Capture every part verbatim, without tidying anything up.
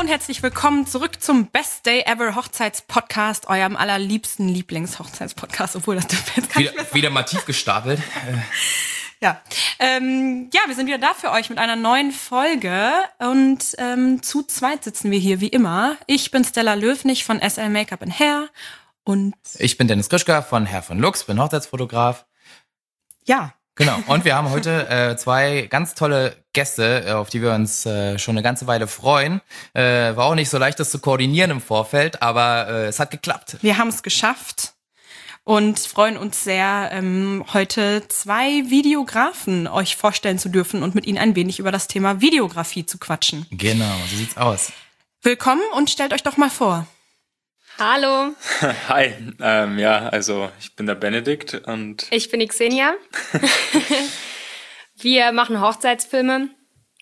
herzlich willkommen zurück zum Best Day Ever Hochzeitspodcast, eurem allerliebsten Lieblingshochzeitspodcast, obwohl das dürfen wir jetzt gar wieder, nicht mehr sagen. Wieder mal tief gestapelt. Ja, ähm, ja, wir sind wieder da für euch mit einer neuen Folge und ähm, zu zweit sitzen wir hier wie immer. Ich bin Stella Löwnig von S L Make-up and Hair und ich bin Dennis Krischka von Herr von Lux, bin Hochzeitsfotograf. Ja. Genau, und wir haben heute äh, zwei ganz tolle Gäste, auf die wir uns äh, schon eine ganze Weile freuen. Äh, war auch nicht so leicht, das zu koordinieren im Vorfeld, aber äh, es hat geklappt. Wir haben es geschafft und freuen uns sehr, ähm, heute zwei Videografen euch vorstellen zu dürfen und mit ihnen ein wenig über das Thema Videografie zu quatschen. Genau, so sieht's aus. Willkommen und stellt euch doch mal vor. Hallo. Hi, ähm, ja, also ich bin der Benedikt und... Ich bin die Xenia. Wir machen Hochzeitsfilme.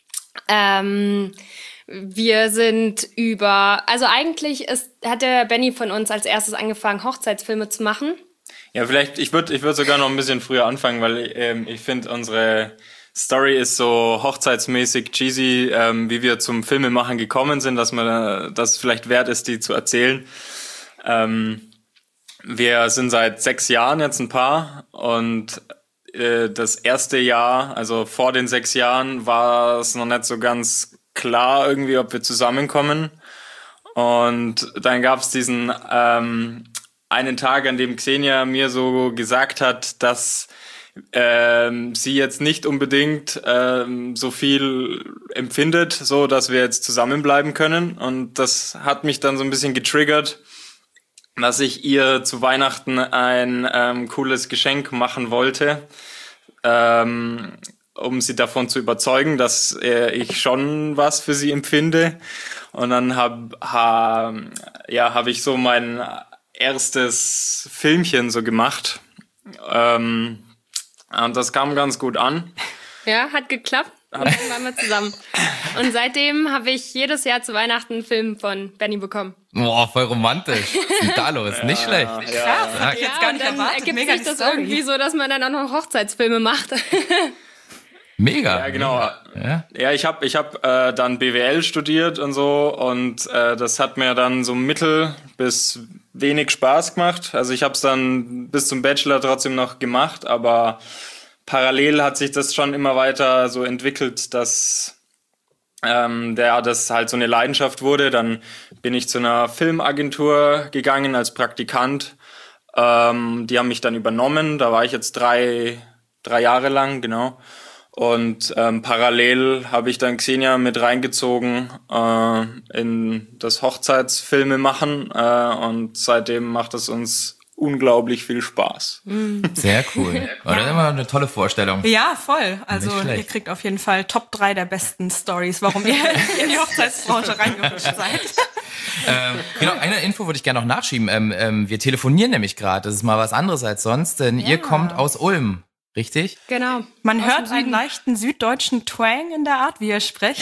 Ähm, wir sind über... Also eigentlich ist, hat der Benny von uns als erstes angefangen, Hochzeitsfilme zu machen. Ja, vielleicht, ich würde ich würd sogar noch ein bisschen früher anfangen, weil ähm, ich finde, unsere Story ist so hochzeitsmäßig cheesy, ähm, wie wir zum Filmemachen gekommen sind, dass man das vielleicht wert ist, die zu erzählen. Ähm, wir sind seit sechs Jahren jetzt ein Paar und äh, das erste Jahr, also vor den sechs Jahren, war es noch nicht so ganz klar irgendwie, ob wir zusammenkommen. Und dann gab es diesen ähm, einen Tag, an dem Xenia mir so gesagt hat, dass ähm, sie jetzt nicht unbedingt ähm, so viel empfindet, so dass wir jetzt zusammenbleiben können. Und das hat mich dann so ein bisschen getriggert, dass ich ihr zu Weihnachten ein ähm, cooles Geschenk machen wollte, ähm, um sie davon zu überzeugen, dass äh, ich schon was für sie empfinde. Und dann habe ha, ja, hab ich so mein erstes Filmchen so gemacht. Ähm, und das kam ganz gut an. Ja, hat geklappt. Und dann waren wir zusammen. Und seitdem habe ich jedes Jahr zu Weihnachten einen Film von Benny bekommen. Boah, voll romantisch. Was ist denn da los? Nicht schlecht. Krass, hab ich jetzt gar nicht und dann erwartet. ergibt Mega sich die das Story. irgendwie so, dass man dann auch noch Hochzeitsfilme macht. Mega. Ja, genau. Ja, Ja, ich habe ich hab, äh, dann B W L studiert und so und äh, das hat mir dann so mittel bis wenig Spaß gemacht. Also ich habe es dann bis zum Bachelor trotzdem noch gemacht, aber parallel hat sich das schon immer weiter so entwickelt, dass ähm, der, das halt so eine Leidenschaft wurde. Dann bin ich zu einer Filmagentur gegangen als Praktikant. Ähm, die haben mich dann übernommen. Da war ich jetzt drei, drei Jahre lang, genau. Und ähm, parallel habe ich dann Xenia mit reingezogen äh, in das Hochzeitsfilme machen äh, und seitdem macht es uns unglaublich viel Spaß. sehr cool. Oder immer eine tolle Vorstellung. Ja, voll. Also Nicht schlecht. ihr kriegt auf jeden Fall Top drei der besten Stories, warum ihr in die Hochzeitsbranche reingerutscht seid. Ähm, genau, eine Info würde ich gerne noch nachschieben. Ähm, ähm, wir telefonieren nämlich gerade. Das ist mal was anderes als sonst, denn ihr kommt aus Ulm, richtig? Genau. Man Aus hört dem einen Süden. leichten süddeutschen Twang in der Art, wie ihr sprecht.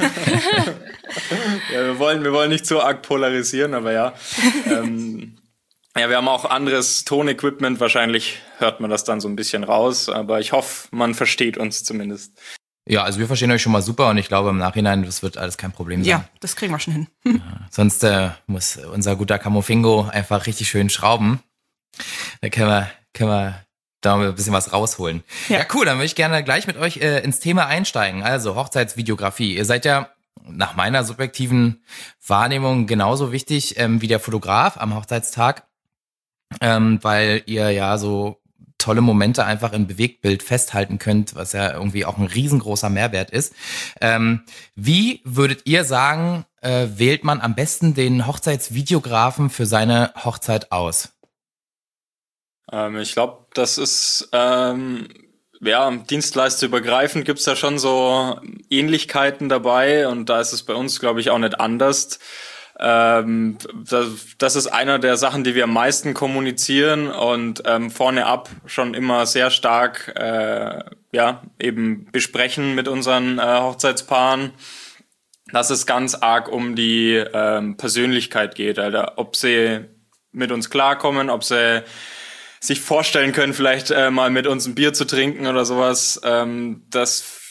Ja, wir wollen, wir wollen nicht so arg polarisieren, aber ja. ähm, ja, wir haben auch anderes Tonequipment. Wahrscheinlich hört man das dann so ein bisschen raus, aber ich hoffe, man versteht uns zumindest. Ja, also wir verstehen euch schon mal super und ich glaube im Nachhinein, das wird alles kein Problem sein. Ja, das kriegen wir schon hin. Sonst äh, muss unser guter Camofingo einfach richtig schön schrauben. Da können wir, können wir da ein bisschen was rausholen. Ja, Ja. cool, dann würde ich gerne gleich mit euch äh, ins Thema einsteigen. Also Hochzeitsvideografie. Ihr seid ja nach meiner subjektiven Wahrnehmung genauso wichtig ähm, wie der Fotograf am Hochzeitstag, ähm, weil ihr ja so tolle Momente einfach im Bewegtbild festhalten könnt, was ja irgendwie auch ein riesengroßer Mehrwert ist. Ähm, wie würdet ihr sagen, äh, wählt man am besten den Hochzeitsvideografen für seine Hochzeit aus? Ähm, ich glaube, das ist, ähm, ja, dienstleisterübergreifend gibt's da schon so Ähnlichkeiten dabei und da ist es bei uns, glaube ich, auch nicht anders. Ähm, das, das ist einer der Sachen, die wir am meisten kommunizieren und ähm, vorne ab schon immer sehr stark äh, ja eben besprechen mit unseren äh, Hochzeitspaaren, dass es ganz arg um die ähm, Persönlichkeit geht, Alter. Ob sie mit uns klarkommen, ob sie sich vorstellen können, vielleicht äh, mal mit uns ein Bier zu trinken oder sowas. Ähm, das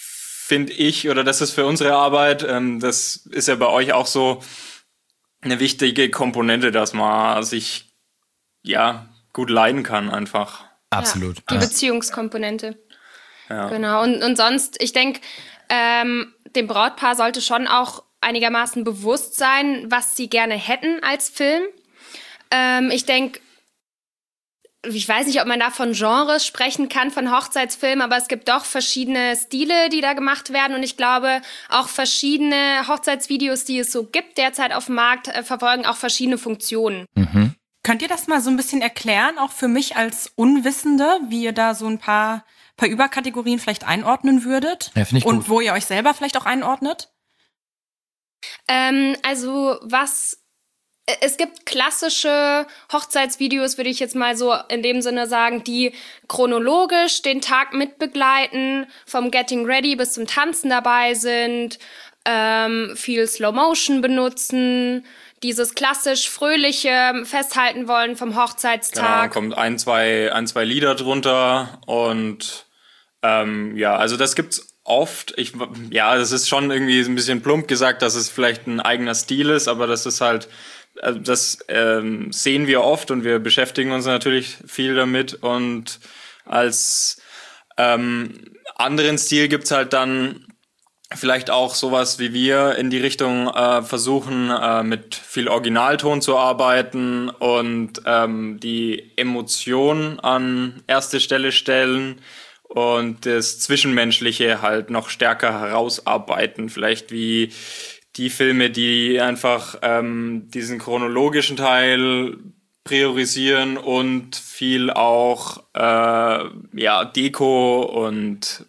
finde ich, oder das ist für unsere Arbeit, ähm, das ist ja bei euch auch so eine wichtige Komponente, dass man sich ja gut leiden kann einfach. Absolut. Ja, die ja. Beziehungskomponente. Ja. Genau. Und, und sonst, ich denke, ähm, dem Brautpaar sollte schon auch einigermaßen bewusst sein, was sie gerne hätten als Film. Ähm, ich denke, ich weiß nicht, ob man da von Genres sprechen kann, von Hochzeitsfilmen, aber es gibt doch verschiedene Stile, die da gemacht werden. Und ich glaube, auch verschiedene Hochzeitsvideos, die es so gibt derzeit auf dem Markt, äh, verfolgen auch verschiedene Funktionen. Mhm. Könnt ihr das mal so ein bisschen erklären, auch für mich als Unwissende, wie ihr da so ein paar, paar Überkategorien vielleicht einordnen würdet? Ja, finde ich Und gut. wo ihr euch selber vielleicht auch einordnet? Ähm, also was... Es gibt klassische Hochzeitsvideos, würde ich jetzt mal so in dem Sinne sagen, die chronologisch den Tag mitbegleiten, vom Getting Ready bis zum Tanzen dabei sind, ähm, viel Slow Motion benutzen, dieses klassisch fröhliche Festhalten wollen vom Hochzeitstag. Genau, kommt ein, zwei, ein, zwei Lieder drunter und ähm, ja, also das gibt's oft. Ich, ja, das ist schon irgendwie ein bisschen plump gesagt, dass es vielleicht ein eigener Stil ist, aber das ist halt, also das ähm, sehen wir oft und wir beschäftigen uns natürlich viel damit und als ähm, anderen Stil gibt's halt dann vielleicht auch sowas wie wir in die Richtung äh, versuchen, äh, mit viel Originalton zu arbeiten und ähm, die Emotion an erste Stelle stellen und das Zwischenmenschliche halt noch stärker herausarbeiten. Vielleicht wie die Filme, die einfach ähm, diesen chronologischen Teil priorisieren und viel auch äh, ja Deko und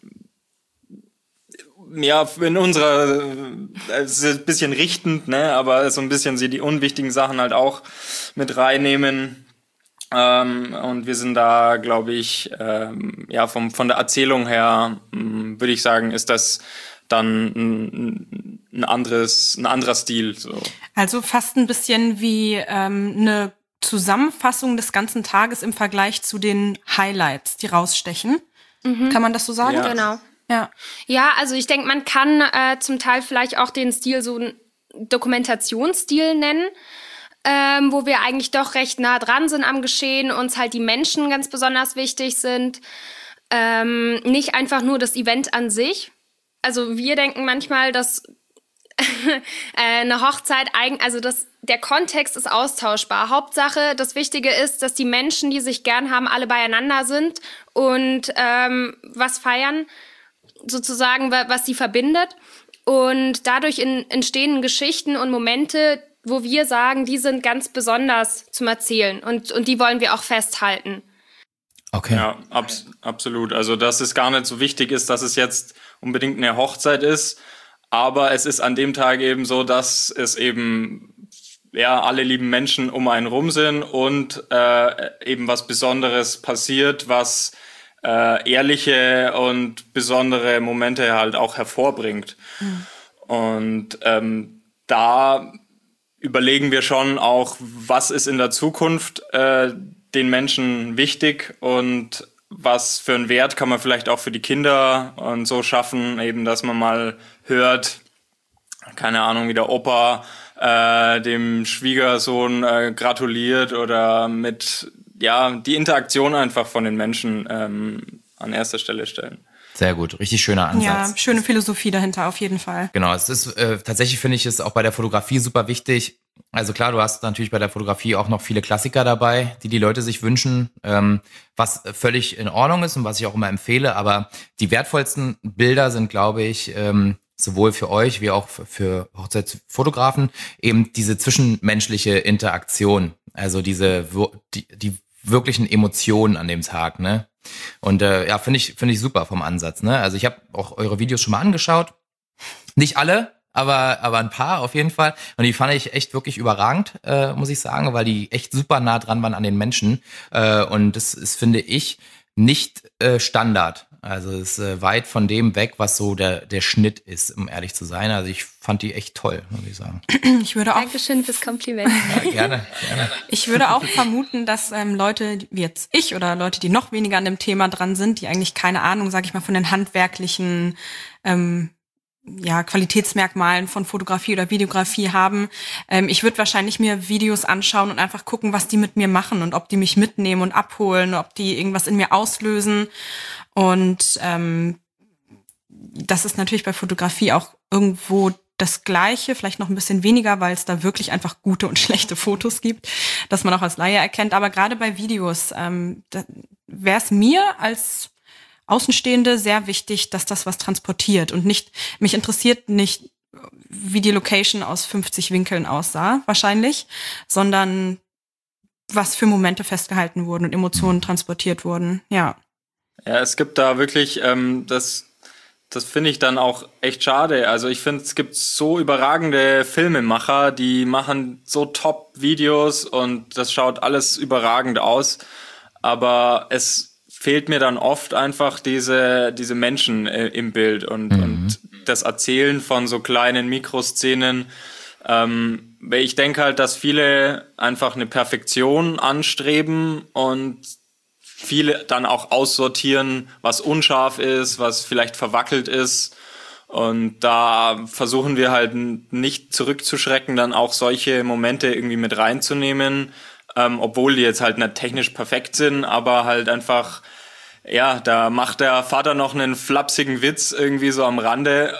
ja, in unserer, es ist ein bisschen richtend, ne, aber so ein bisschen sie die unwichtigen Sachen halt auch mit reinnehmen. Ähm, und wir sind da, glaube ich, ähm, ja, vom, von der Erzählung her, würde ich sagen, ist das dann ein, ein anderes, ein anderer Stil, so. Also fast ein bisschen wie ähm, eine Zusammenfassung des ganzen Tages im Vergleich zu den Highlights, die rausstechen. Mhm. Kann man das so sagen? Ja. Genau. Ja. Ja, also ich denke, man kann äh, zum Teil vielleicht auch den Stil so einen Dokumentationsstil nennen, ähm, wo wir eigentlich doch recht nah dran sind am Geschehen, uns halt die Menschen ganz besonders wichtig sind. Ähm, nicht einfach nur das Event an sich. Also wir denken manchmal, dass eine Hochzeit, also das, der Kontext ist austauschbar. Hauptsache, das Wichtige ist, dass die Menschen, die sich gern haben, alle beieinander sind und ähm, was feiern, sozusagen, was sie verbindet. Und dadurch in, entstehen Geschichten und Momente, wo wir sagen, die sind ganz besonders zum Erzählen und, und die wollen wir auch festhalten. Okay. Ja, abs- absolut. Also, dass es gar nicht so wichtig ist, dass es jetzt unbedingt eine Hochzeit ist, aber es ist an dem Tag eben so, dass es eben ja alle lieben Menschen um einen rum sind und äh, eben was Besonderes passiert, was äh, ehrliche und besondere Momente halt auch hervorbringt. Mhm. Und ähm, da überlegen wir schon auch, was ist in der Zukunft äh, den Menschen wichtig und was für einen Wert kann man vielleicht auch für die Kinder und so schaffen, eben, dass man mal hört, keine Ahnung, wie der Opa äh, dem Schwiegersohn äh, gratuliert oder mit, ja, die Interaktion einfach von den Menschen ähm, an erster Stelle stellen. Sehr gut, richtig schöner Ansatz. Ja, schöne Philosophie dahinter auf jeden Fall. Genau, es ist äh, tatsächlich, finde ich, ist auch bei der Fotografie super wichtig. Also klar, du hast natürlich bei der Fotografie auch noch viele Klassiker dabei, die die Leute sich wünschen, ähm, was völlig in Ordnung ist und was ich auch immer empfehle. Aber die wertvollsten Bilder sind, glaube ich, ähm, sowohl für euch wie auch für Hochzeitsfotografen eben diese zwischenmenschliche Interaktion, also diese die, die wirklichen Emotionen an dem Tag, ne? Und äh, ja, finde ich finde ich super vom Ansatz, ne? Also ich habe auch eure Videos schon mal angeschaut, nicht alle, aber aber ein paar auf jeden Fall. Und die fand ich echt wirklich überragend, äh, muss ich sagen, weil die echt super nah dran waren an den Menschen. Äh, und das ist, finde ich, nicht äh, Standard. Also es ist äh, weit von dem weg, was so der, der Schnitt ist, um ehrlich zu sein. Also ich fand die echt toll, muss ich sagen. Ich würde auch, Dankeschön fürs Kompliment. Ja, gerne, gerne. Ich würde auch vermuten, dass ähm, Leute wie jetzt ich oder Leute, die noch weniger an dem Thema dran sind, die eigentlich keine Ahnung, sag ich mal, von den handwerklichen ähm, ja, Qualitätsmerkmalen von Fotografie oder Videografie haben. Ähm, ich würde wahrscheinlich mir Videos anschauen und einfach gucken, was die mit mir machen und ob die mich mitnehmen und abholen, ob die irgendwas in mir auslösen. Und ähm, das ist natürlich bei Fotografie auch irgendwo das Gleiche, vielleicht noch ein bisschen weniger, weil es da wirklich einfach gute und schlechte Fotos gibt, dass man auch als Laie erkennt. Aber gerade bei Videos ähm, wäre es mir als Außenstehende sehr wichtig, dass das was transportiert und nicht, mich interessiert nicht, wie die Location aus fünfzig Winkeln aussah, wahrscheinlich, sondern was für Momente festgehalten wurden und Emotionen transportiert wurden, ja. Ja, es gibt da wirklich, ähm, das, das finde ich dann auch echt schade. Also ich finde, es gibt so überragende Filmemacher, die machen so Top-Videos und das schaut alles überragend aus, aber es fehlt mir dann oft einfach diese, diese Menschen äh, im Bild und, mhm. und das Erzählen von so kleinen Mikroszenen. Ähm, ich denke halt, dass viele einfach eine Perfektion anstreben und viele dann auch aussortieren, was unscharf ist, was vielleicht verwackelt ist. Und da versuchen wir halt nicht zurückzuschrecken, dann auch solche Momente irgendwie mit reinzunehmen, ähm, obwohl die jetzt halt nicht technisch perfekt sind, aber halt einfach, ja, da macht der Vater noch einen flapsigen Witz irgendwie so am Rande,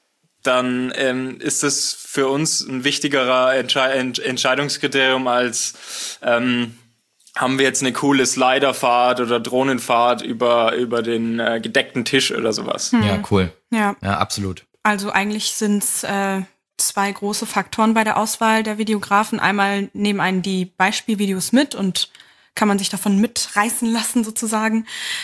dann ähm, ist es für uns ein wichtigerer Entsche- Ent- Entscheidungskriterium als ähm, haben wir jetzt eine coole Sliderfahrt oder Drohnenfahrt über, über den äh, gedeckten Tisch oder sowas. Hm. Ja, cool. Ja, ja absolut. Also eigentlich sind es äh, zwei große Faktoren bei der Auswahl der Videografen. Einmal nehmen einen die Beispielvideos mit und kann man sich davon mitreißen lassen sozusagen.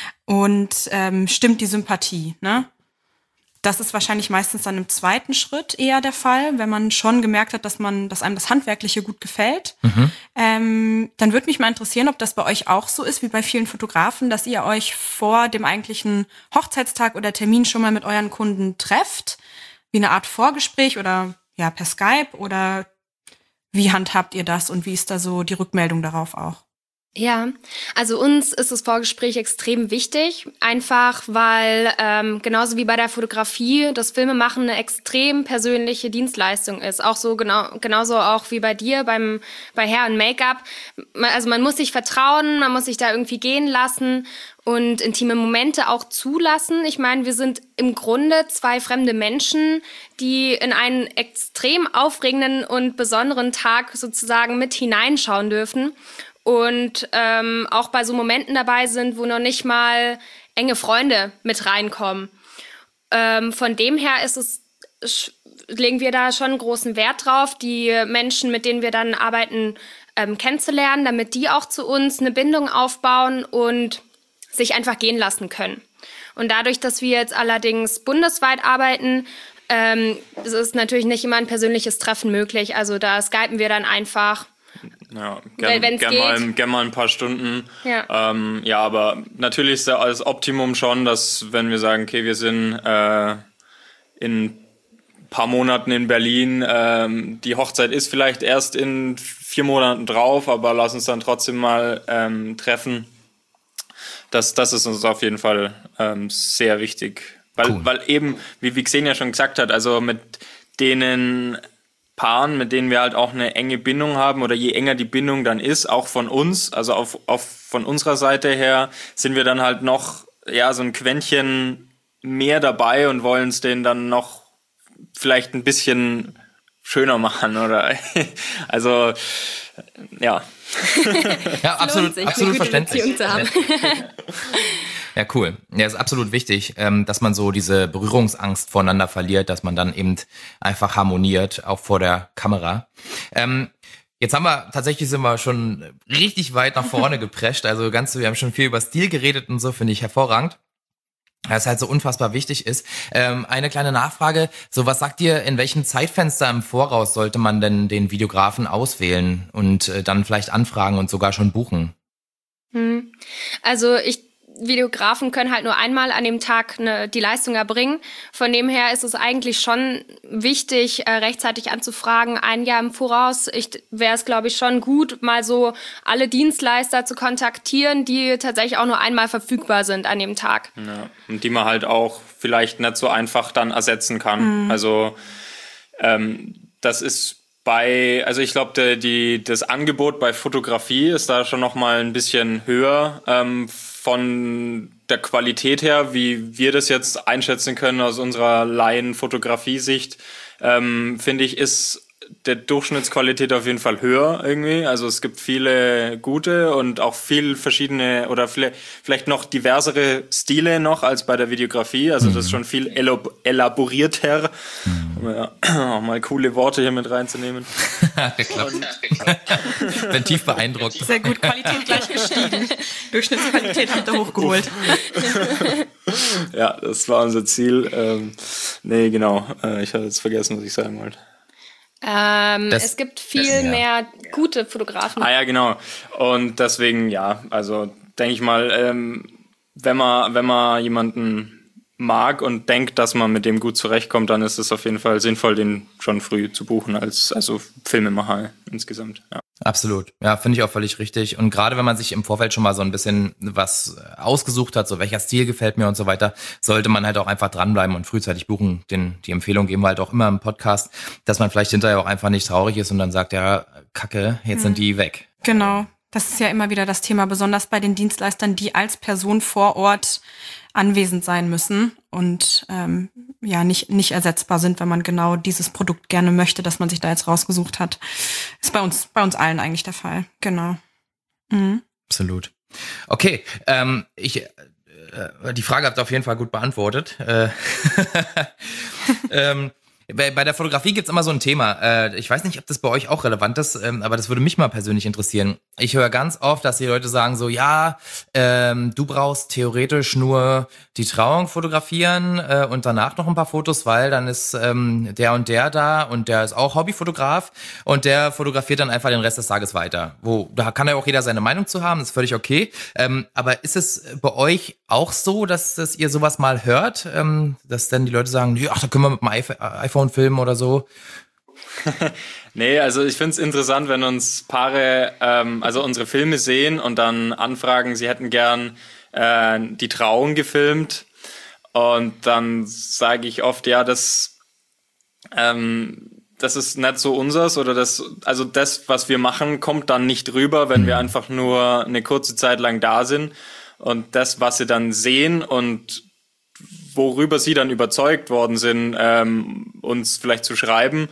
Und ähm, stimmt die Sympathie, ne? Das ist wahrscheinlich meistens dann im zweiten Schritt eher der Fall, wenn man schon gemerkt hat, dass man, dass einem das Handwerkliche gut gefällt. Mhm. Ähm, dann würde mich mal interessieren, ob das bei euch auch so ist wie bei vielen Fotografen, dass ihr euch vor dem eigentlichen Hochzeitstag oder Termin schon mal mit euren Kunden trefft, wie eine Art Vorgespräch oder ja per Skype, oder wie handhabt ihr das und wie ist da so die Rückmeldung darauf auch? Ja, also uns ist das Vorgespräch extrem wichtig, einfach weil ähm, genauso wie bei der Fotografie das Filmemachen eine extrem persönliche Dienstleistung ist. Auch so genau genauso auch wie bei dir beim bei Hair und Make-up. Also man muss sich vertrauen, man muss sich da irgendwie gehen lassen und intime Momente auch zulassen. Ich meine, wir sind im Grunde zwei fremde Menschen, die in einen extrem aufregenden und besonderen Tag sozusagen mit hineinschauen dürfen. Und ähm, auch bei so Momenten dabei sind, wo noch nicht mal enge Freunde mit reinkommen. Ähm, von dem her ist es, sch- legen wir da schon einen großen Wert drauf, die Menschen, mit denen wir dann arbeiten, ähm, kennenzulernen, damit die auch zu uns eine Bindung aufbauen und sich einfach gehen lassen können. Und dadurch, dass wir jetzt allerdings bundesweit arbeiten, ähm, es ist natürlich nicht immer ein persönliches Treffen möglich. Also da skypen wir dann einfach. Ja, gern, gern, mal, gern mal ein paar Stunden. Ja. Ähm, ja, aber natürlich ist ja als Optimum schon, dass wenn wir sagen, okay, wir sind äh, in ein paar Monaten in Berlin, ähm, die Hochzeit ist vielleicht erst in vier Monaten drauf, aber lass uns dann trotzdem mal ähm, treffen. Das, das ist uns auf jeden Fall ähm, sehr wichtig. Weil, cool. weil eben, wie, wie Xenia schon gesagt hat, also mit denen Paaren, mit denen wir halt auch eine enge Bindung haben, oder je enger die Bindung dann ist, auch von uns, also auf, auf von unserer Seite her, sind wir dann halt noch ja so ein Quäntchen mehr dabei und wollen es denen dann noch vielleicht ein bisschen schöner machen, oder also ja. Ja, absolut, sich, absolut verständlich. Ja, cool. Ja, ist absolut wichtig, dass man so diese Berührungsangst voneinander verliert, dass man dann eben einfach harmoniert, auch vor der Kamera. Ähm, jetzt haben wir, tatsächlich sind wir schon richtig weit nach vorne geprescht, also ganz, wir haben schon viel über Stil geredet und so, finde ich hervorragend. Das halt so unfassbar wichtig ist. Ähm, eine kleine Nachfrage, so was sagt ihr, in welchem Zeitfenster im Voraus sollte man denn den Videografen auswählen und äh, dann vielleicht anfragen und sogar schon buchen? Hm. Also ich Videografen können halt nur einmal an dem Tag ne, die Leistung erbringen. Von dem her ist es eigentlich schon wichtig, äh, rechtzeitig anzufragen, ein Jahr im Voraus. Wäre es, glaube ich, schon gut, mal so alle Dienstleister zu kontaktieren, die tatsächlich auch nur einmal verfügbar sind an dem Tag. Ja, und die man halt auch vielleicht nicht so einfach dann ersetzen kann. Mhm. Also ähm, das ist bei, also ich glaube, die, das Angebot bei Fotografie ist da schon noch mal ein bisschen höher ähm, von der Qualität her, wie wir das jetzt einschätzen können aus unserer Laien-Fotografie-Sicht, ähm, finde ich, ist der Durchschnittsqualität auf jeden Fall höher irgendwie. Also es gibt viele gute und auch viel verschiedene oder viele, vielleicht noch diversere Stile noch als bei der Videografie. Also das ist schon viel elab- elaborierter. Mhm. Um ja, auch mal coole Worte hier mit reinzunehmen. Bin tief beeindruckt. Sehr gut, Qualität gleich gestiegen. Durchschnittsqualität habt ihr hochgeholt. Ja, das war unser Ziel. Ähm, nee, genau. Äh, ich habe jetzt vergessen, was ich sagen wollte. Ähm, das, es gibt viel das, ja. mehr gute Fotografen. Ah ja, genau. Und deswegen, ja, also denke ich mal, ähm, wenn man, wenn man jemanden mag und denkt, dass man mit dem gut zurechtkommt, dann ist es auf jeden Fall sinnvoll, den schon früh zu buchen als also Filmemacher insgesamt. Ja. Absolut. Ja, finde ich auch völlig richtig. Und gerade wenn man sich im Vorfeld schon mal so ein bisschen was ausgesucht hat, so welcher Stil gefällt mir und so weiter, sollte man halt auch einfach dranbleiben und frühzeitig buchen. Den, die Empfehlung geben wir halt auch immer im Podcast, dass man vielleicht hinterher auch einfach nicht traurig ist und dann sagt, ja, Kacke, jetzt hm. sind die weg. Genau. Das ist ja immer wieder das Thema, besonders bei den Dienstleistern, die als Person vor Ort anwesend sein müssen und ähm, ja nicht nicht ersetzbar sind, wenn man genau dieses Produkt gerne möchte, das man sich da jetzt rausgesucht hat. Ist bei uns bei uns allen eigentlich der Fall. Genau. Mhm. Absolut. Okay, ähm, ich äh, die Frage habt ihr auf jeden Fall gut beantwortet. Äh, ähm, Bei, bei der Fotografie gibt's immer so ein Thema. Äh, ich weiß nicht, ob das bei euch auch relevant ist, ähm, aber das würde mich mal persönlich interessieren. Ich höre ganz oft, dass die Leute sagen so, ja, ähm, du brauchst theoretisch nur die Trauung fotografieren äh, und danach noch ein paar Fotos, weil dann ist ähm, der und der da und der ist auch Hobbyfotograf und der fotografiert dann einfach den Rest des Tages weiter. Wo, da kann ja auch jeder seine Meinung zu haben, das ist völlig okay. Ähm, aber ist es bei euch auch so, dass, dass ihr sowas mal hört, ähm, dass dann die Leute sagen, ja, da können wir mit dem iPhone, iPhone filmen oder so? Nee, also ich finde es interessant, wenn uns Paare ähm, also unsere Filme sehen und dann anfragen, sie hätten gern äh, die Trauung gefilmt. Und dann sage ich oft, ja, das, ähm, das ist nicht so unseres oder das, also das, was wir machen, kommt dann nicht rüber, wenn wir einfach nur eine kurze Zeit lang da sind. Und das, was sie dann sehen und worüber sie dann überzeugt worden sind, ähm, uns vielleicht zu schreiben,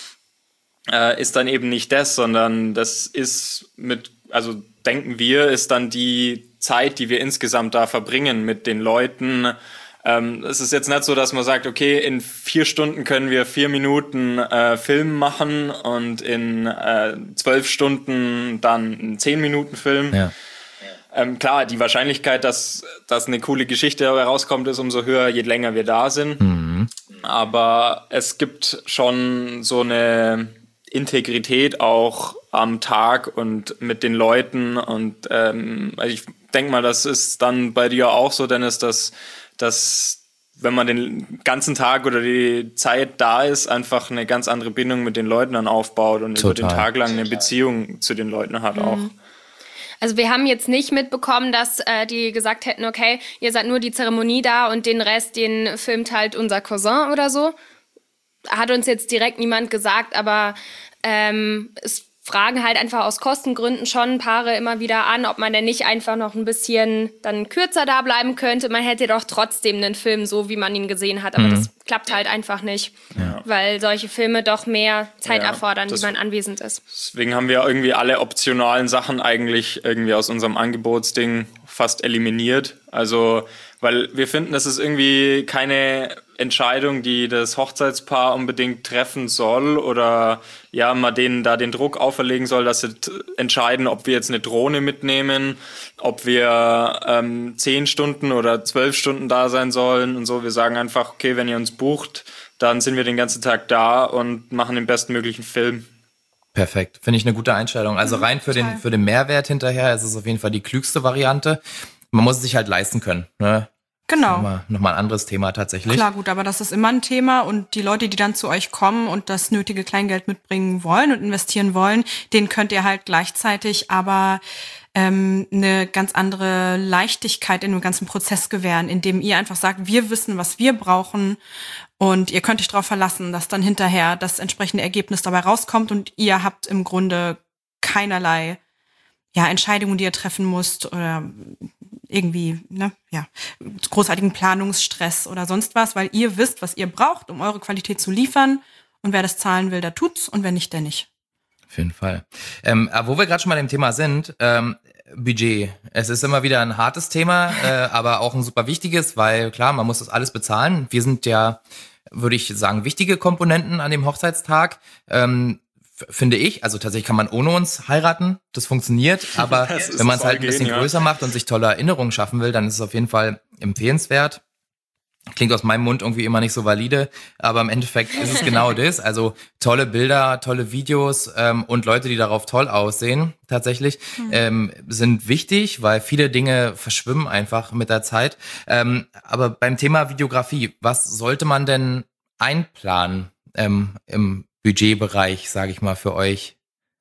äh, ist dann eben nicht das, sondern das ist mit, also denken wir, ist dann die Zeit, die wir insgesamt da verbringen mit den Leuten. Ähm, es ist jetzt nicht so, dass man sagt, okay, in vier Stunden können wir vier Minuten äh, Film machen und in äh, zwölf Stunden dann einen zehn Minuten Film. Ja. Ähm, klar, die Wahrscheinlichkeit, dass, dass eine coole Geschichte herauskommt, ist umso höher, je länger wir da sind. Mhm. Aber es gibt schon so eine Integrität auch am Tag und mit den Leuten. Und ähm, also ich denke mal, das ist dann bei dir auch so, Dennis, dass, dass wenn man den ganzen Tag oder die Zeit da ist, einfach eine ganz andere Bindung mit den Leuten dann aufbaut und Total. über den Tag lang eine Beziehung zu den Leuten hat auch. Mhm. Also wir haben jetzt nicht mitbekommen, dass äh, die gesagt hätten, okay, ihr seid nur die Zeremonie da und den Rest, den filmt halt unser Cousin oder so. Hat uns jetzt direkt niemand gesagt, aber ähm, es fragen halt einfach aus Kostengründen schon Paare immer wieder an, ob man denn nicht einfach noch ein bisschen dann kürzer da bleiben könnte. Man hätte doch trotzdem einen Film so, wie man ihn gesehen hat, aber mhm. das klappt halt einfach nicht, ja. weil solche Filme doch mehr Zeit ja, erfordern, wie man anwesend ist. Deswegen haben wir irgendwie alle optionalen Sachen eigentlich irgendwie aus unserem Angebotsding fast eliminiert. Also, weil wir finden, das ist irgendwie keine Entscheidung, die das Hochzeitspaar unbedingt treffen soll oder ja, mal denen da den Druck auferlegen soll, dass sie t- entscheiden, ob wir jetzt eine Drohne mitnehmen, ob wir ähm, zehn Stunden oder zwölf Stunden da sein sollen und so. Wir sagen einfach, okay, wenn ihr uns bucht, dann sind wir den ganzen Tag da und machen den bestmöglichen Film. Perfekt, finde ich eine gute Einstellung. Also rein für den, für den Mehrwert hinterher ist es auf jeden Fall die klügste Variante. man muss es sich halt leisten können, ne? Genau. Nochmal, nochmal ein anderes Thema tatsächlich. Klar, gut, aber das ist immer ein Thema und die Leute, die dann zu euch kommen und das nötige Kleingeld mitbringen wollen und investieren wollen, denen könnt ihr halt gleichzeitig aber ähm, eine ganz andere Leichtigkeit in dem ganzen Prozess gewähren, indem ihr einfach sagt, wir wissen, was wir brauchen und ihr könnt euch darauf verlassen, dass dann hinterher das entsprechende Ergebnis dabei rauskommt und ihr habt im Grunde keinerlei ja, Entscheidungen, die ihr treffen müsst oder irgendwie, ne, ja, großartigen Planungsstress oder sonst was, weil ihr wisst, was ihr braucht, um eure Qualität zu liefern. Und wer das zahlen will, der tut's und wer nicht, der nicht. Auf jeden Fall. Ähm, aber wo wir gerade schon mal im Thema sind, ähm, Budget. Es ist immer wieder ein hartes Thema, äh, aber auch ein super wichtiges, weil klar, man muss das alles bezahlen. Wir sind ja, würde ich sagen, wichtige Komponenten an dem Hochzeitstag. Ähm, finde ich, also tatsächlich kann man ohne uns heiraten, das funktioniert, aber das wenn man es halt ein bisschen gehen, größer ja. macht und sich tolle Erinnerungen schaffen will, dann ist es auf jeden Fall empfehlenswert. Klingt aus meinem Mund irgendwie immer nicht so valide, aber im Endeffekt ist es genau das, also tolle Bilder, tolle Videos ähm, und Leute, die darauf toll aussehen, tatsächlich, mhm. ähm, sind wichtig, weil viele Dinge verschwimmen einfach mit der Zeit. Ähm, aber beim Thema Videografie, was sollte man denn einplanen ähm, im Budgetbereich, sage ich mal, für euch?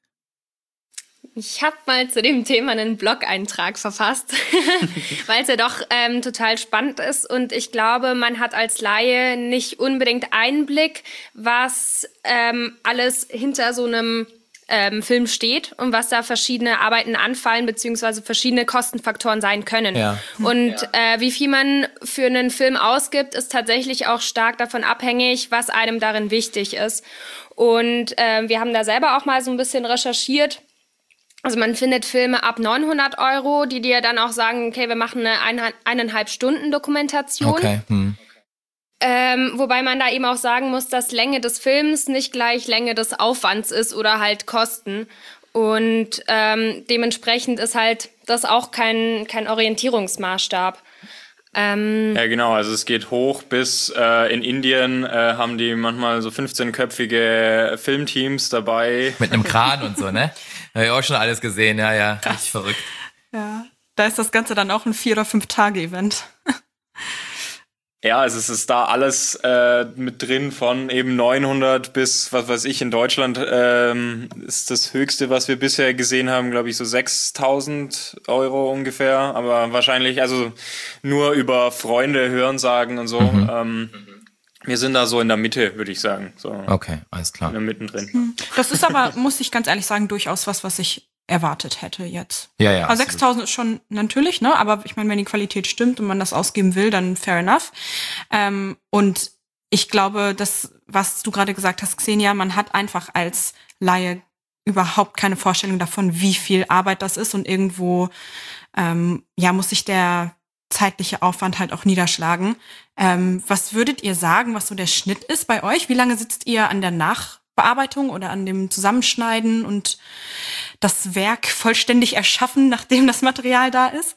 Ich habe mal zu dem Thema einen Blog-Eintrag verfasst, weil es ja doch ähm, total spannend ist und ich glaube, man hat als Laie nicht unbedingt Einblick, was ähm, alles hinter so einem ähm, Film steht und was da verschiedene Arbeiten anfallen, beziehungsweise verschiedene Kostenfaktoren sein können. Ja. Und ja. Äh, wie viel man für einen Film ausgibt, ist tatsächlich auch stark davon abhängig, was einem darin wichtig ist. Und äh, wir haben da selber auch mal so ein bisschen recherchiert. Also man findet Filme ab neunhundert Euro, die dir dann auch sagen, okay, wir machen eine eineinhalb, eineinhalb Stunden Dokumentation. Okay. Hm. Ähm, wobei man da eben auch sagen muss, dass Länge des Films nicht gleich Länge des Aufwands ist oder halt Kosten. Und ähm, dementsprechend ist halt das auch kein, kein Orientierungsmaßstab. Ähm, ja, genau. Also es geht hoch bis äh, in Indien äh, haben die manchmal so fünfzehnköpfige Filmteams dabei. Mit einem Kran und so, ne? Habe ich auch schon alles gesehen. Ja, ja. Krass. Richtig verrückt. Ja, da ist das Ganze dann auch ein vier- oder fünf-Tage-Event. Ja, also es ist da alles äh, mit drin von eben neunhundert bis, was weiß ich, in Deutschland ähm, ist das Höchste, was wir bisher gesehen haben, glaube ich, so sechstausend Euro ungefähr. Aber wahrscheinlich, also nur über Freunde, Hörensagen und so. Mhm. Ähm, wir sind da so in der Mitte, würde ich sagen. So okay, alles klar. In der Mittendrin. Das ist aber, muss ich ganz ehrlich sagen, durchaus was, was ich erwartet hätte jetzt. Ja, ja. Also sechstausend ist schon natürlich, ne? Aber ich meine, wenn die Qualität stimmt und man das ausgeben will, dann fair enough. Ähm, und ich glaube, das, was du gerade gesagt hast, Xenia, man hat einfach als Laie überhaupt keine Vorstellung davon, wie viel Arbeit das ist und irgendwo, ähm, ja, muss sich der zeitliche Aufwand halt auch niederschlagen. Ähm, was würdet ihr sagen, was so der Schnitt ist bei euch? Wie lange sitzt ihr an der Nachbearbeitung oder an dem Zusammenschneiden und das Werk vollständig erschaffen, nachdem das Material da ist?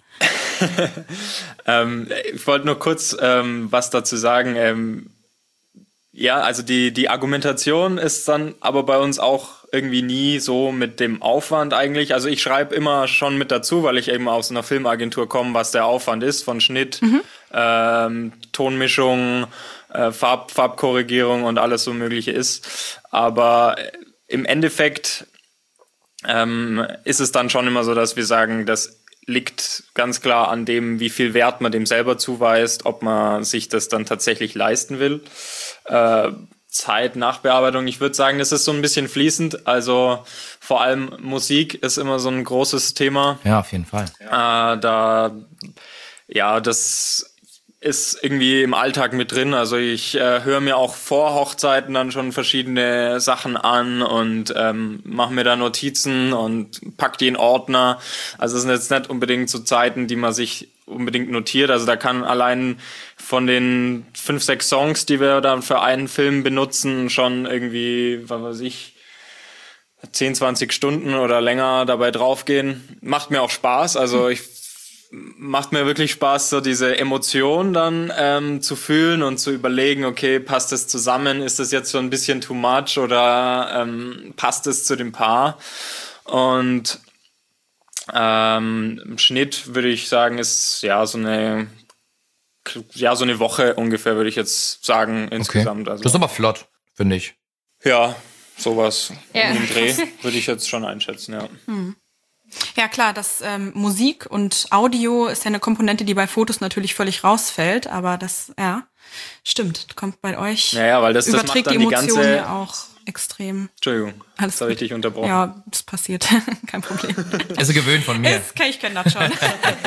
ähm, ich wollte nur kurz ähm, was dazu sagen. Ähm, ja, also die, die Argumentation ist dann aber bei uns auch irgendwie nie so mit dem Aufwand eigentlich. Also ich schreibe immer schon mit dazu, weil ich eben aus einer Filmagentur komme, was der Aufwand ist von Schnitt, mhm. ähm, Tonmischung, äh, Farb, Farbkorrigierung und alles so Mögliche ist. Aber im Endeffekt ähm, ist es dann schon immer so, dass wir sagen, das liegt ganz klar an dem, wie viel Wert man dem selber zuweist, ob man sich das dann tatsächlich leisten will. Äh, Zeit, Nachbearbeitung, ich würde sagen, das ist so ein bisschen fließend. Also vor allem Musik ist immer so ein großes Thema. Ja, auf jeden Fall. Äh, da, ja, das ist irgendwie im Alltag mit drin. Also ich äh, höre mir auch vor Hochzeiten dann schon verschiedene Sachen an und ähm, mache mir da Notizen und pack die in Ordner. Also es sind jetzt nicht unbedingt so Zeiten, die man sich unbedingt notiert. Also da kann allein von den fünf, sechs Songs, die wir dann für einen Film benutzen, schon irgendwie, was weiß ich, zehn, zwanzig Stunden oder länger dabei draufgehen. Macht mir auch Spaß. Also ich macht mir wirklich Spaß, so diese Emotion dann ähm, zu fühlen und zu überlegen, okay, passt das zusammen? Ist das jetzt so ein bisschen too much oder ähm, passt es zu dem Paar? Und Ähm, im Schnitt würde ich sagen, ist ja so eine ja so eine Woche ungefähr, würde ich jetzt sagen, insgesamt. Okay. Also, das ist aber flott, finde ich. Ja, sowas Ja. in dem Dreh würde ich jetzt schon einschätzen, ja. Hm. Ja klar, das ähm, Musik und Audio ist ja eine Komponente, die bei Fotos natürlich völlig rausfällt, aber das, ja, stimmt, kommt bei euch, Naja, weil das, das macht überträgt dann die die Emotionen ganze... ja auch extrem. Entschuldigung, Alles das habe ich gut. dich unterbrochen. Ja, das passiert, kein Problem. Also gewöhnt von mir. Das kann ich können das schon.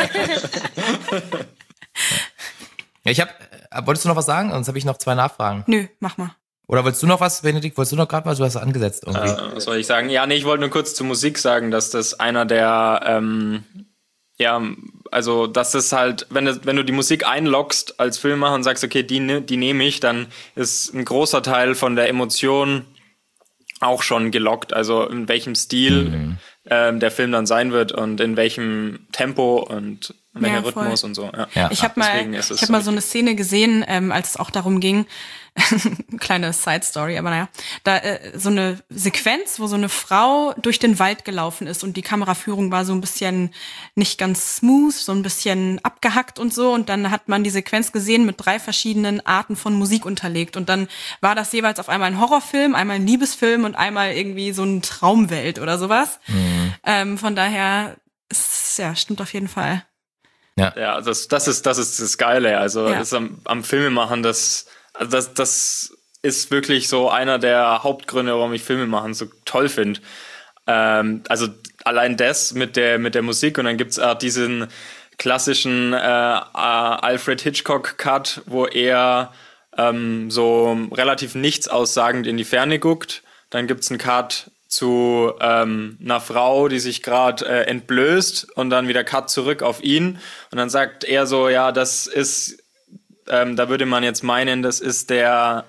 Ja, ich hab, äh, wolltest du noch was sagen? Sonst habe ich noch zwei Nachfragen. Nö, mach mal. Oder wolltest du noch was, Benedikt? Wolltest du noch gerade was? Du hast angesetzt irgendwie. Äh, was soll ich sagen? Ja, nee, ich wollte nur kurz zur Musik sagen, dass das einer der, ähm, ja, also, dass das halt, wenn du, wenn du die Musik einloggst als Filmemacher und sagst, okay, die, ne- die nehme ich, dann ist ein großer Teil von der Emotion auch schon gelockt. Also, in welchem Stil Mhm. ähm, der Film dann sein wird und in welchem Tempo und welcher Ja, voll. Rhythmus und so. Ja. Ja. Ich habe mal, Deswegen ist es ich hab so mal so eine Szene gesehen, ähm, als es auch darum ging, kleine Side-Story, aber naja, da äh, so eine Sequenz, wo so eine Frau durch den Wald gelaufen ist und die Kameraführung war so ein bisschen nicht ganz smooth, so ein bisschen abgehackt und so und dann hat man die Sequenz gesehen mit drei verschiedenen Arten von Musik unterlegt und dann war das jeweils auf einmal ein Horrorfilm, einmal ein Liebesfilm und einmal irgendwie so eine Traumwelt oder sowas. Mhm. Ähm, von daher, ist, ja, stimmt auf jeden Fall. Ja, das, das ist, das ist das Geile. Also, Ja. das ist am, am Filmemachen, das, also das, das ist wirklich so einer der Hauptgründe, warum ich Filme machen so toll finde. Ähm, also, allein das mit der, mit der Musik und dann gibt's auch diesen klassischen, äh, äh, Alfred Hitchcock Cut, wo er, ähm, so relativ nichtaussagend in die Ferne guckt. Dann gibt's einen Cut zu ähm, einer Frau, die sich gerade äh, entblößt und dann wieder Cut zurück auf ihn und dann sagt er so, ja, das ist, ähm, da würde man jetzt meinen, das ist der,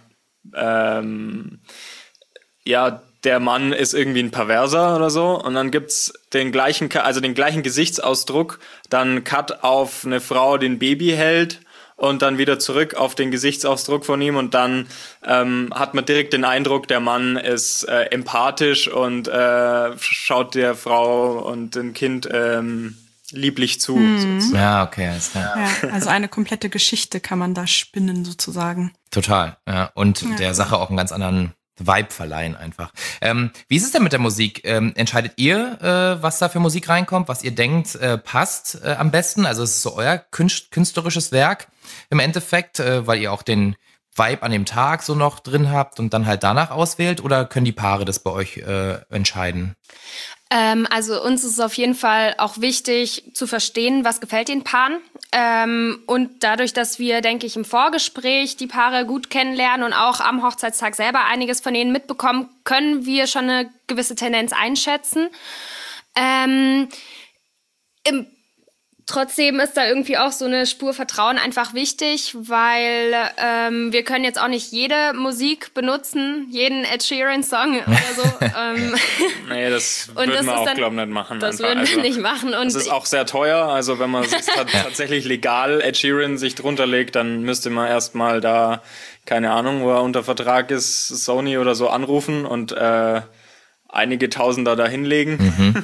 ähm, ja, der Mann ist irgendwie ein Perverser oder so und dann gibt's den gleichen, Ka- also den gleichen Gesichtsausdruck, dann Cut auf eine Frau, die ein Baby hält und dann wieder zurück auf den Gesichtsausdruck von ihm und dann ähm, hat man direkt den Eindruck, der Mann ist äh, empathisch und äh, schaut der Frau und dem Kind ähm, lieblich zu. sozusagen. Ja, okay, alles klar. Ja, also eine komplette Geschichte kann man da spinnen sozusagen. Total. Ja. Und Ja. der Sache auch einen ganz anderen Vibe verleihen einfach. Ähm, wie ist es denn mit der Musik? Ähm, entscheidet ihr, äh, was da für Musik reinkommt, was ihr denkt äh, passt äh, am besten? Also ist es so euer künst- künstlerisches Werk im Endeffekt, äh, weil ihr auch den Vibe an dem Tag so noch drin habt und dann halt danach auswählt? Oder können die Paare das bei euch äh, entscheiden? Ähm, also uns ist es auf jeden Fall auch wichtig zu verstehen, was gefällt den Paaren. Ähm, und dadurch, dass wir, denke ich, im Vorgespräch die Paare gut kennenlernen und auch am Hochzeitstag selber einiges von ihnen mitbekommen, können wir schon eine gewisse Tendenz einschätzen. Ähm, im Trotzdem ist da irgendwie auch so eine Spur Vertrauen einfach wichtig, weil ähm, wir können jetzt auch nicht jede Musik benutzen, jeden Ed Sheeran-Song oder so. ähm, Nee, das Und würden das wir ist auch, dann- glaube ich, nicht machen. das einfach. würden wir Also, nicht machen. Und das ist auch sehr teuer. Also wenn man sich ta- tatsächlich legal Ed Sheeran sich drunter legt, dann müsste man erstmal da, keine Ahnung, wo er unter Vertrag ist, Sony oder so anrufen und äh, einige Tausender da hinlegen.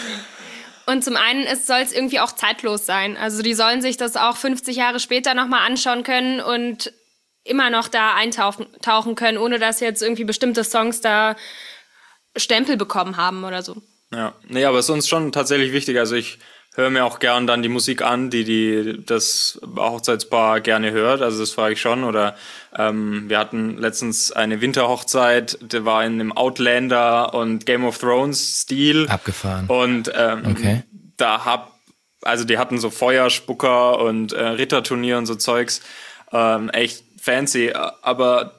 Und zum einen soll es irgendwie auch zeitlos sein. Also die sollen sich das auch fünfzig Jahre später nochmal anschauen können und immer noch da eintauchen tauchen können, ohne dass jetzt irgendwie bestimmte Songs da Stempel bekommen haben oder so. Ja, nee, aber es ist uns schon tatsächlich wichtig. Also ich höre mir auch gern dann die Musik an, die, die das Hochzeitspaar gerne hört. Also das frage ich schon. Oder ähm, wir hatten letztens eine Winterhochzeit, der war in einem Outlander und Game of Thrones Stil. Abgefahren. Und ähm, Okay. da hab, also die hatten so Feuerspucker und äh, Ritterturnier und so Zeugs. Ähm, echt fancy. Aber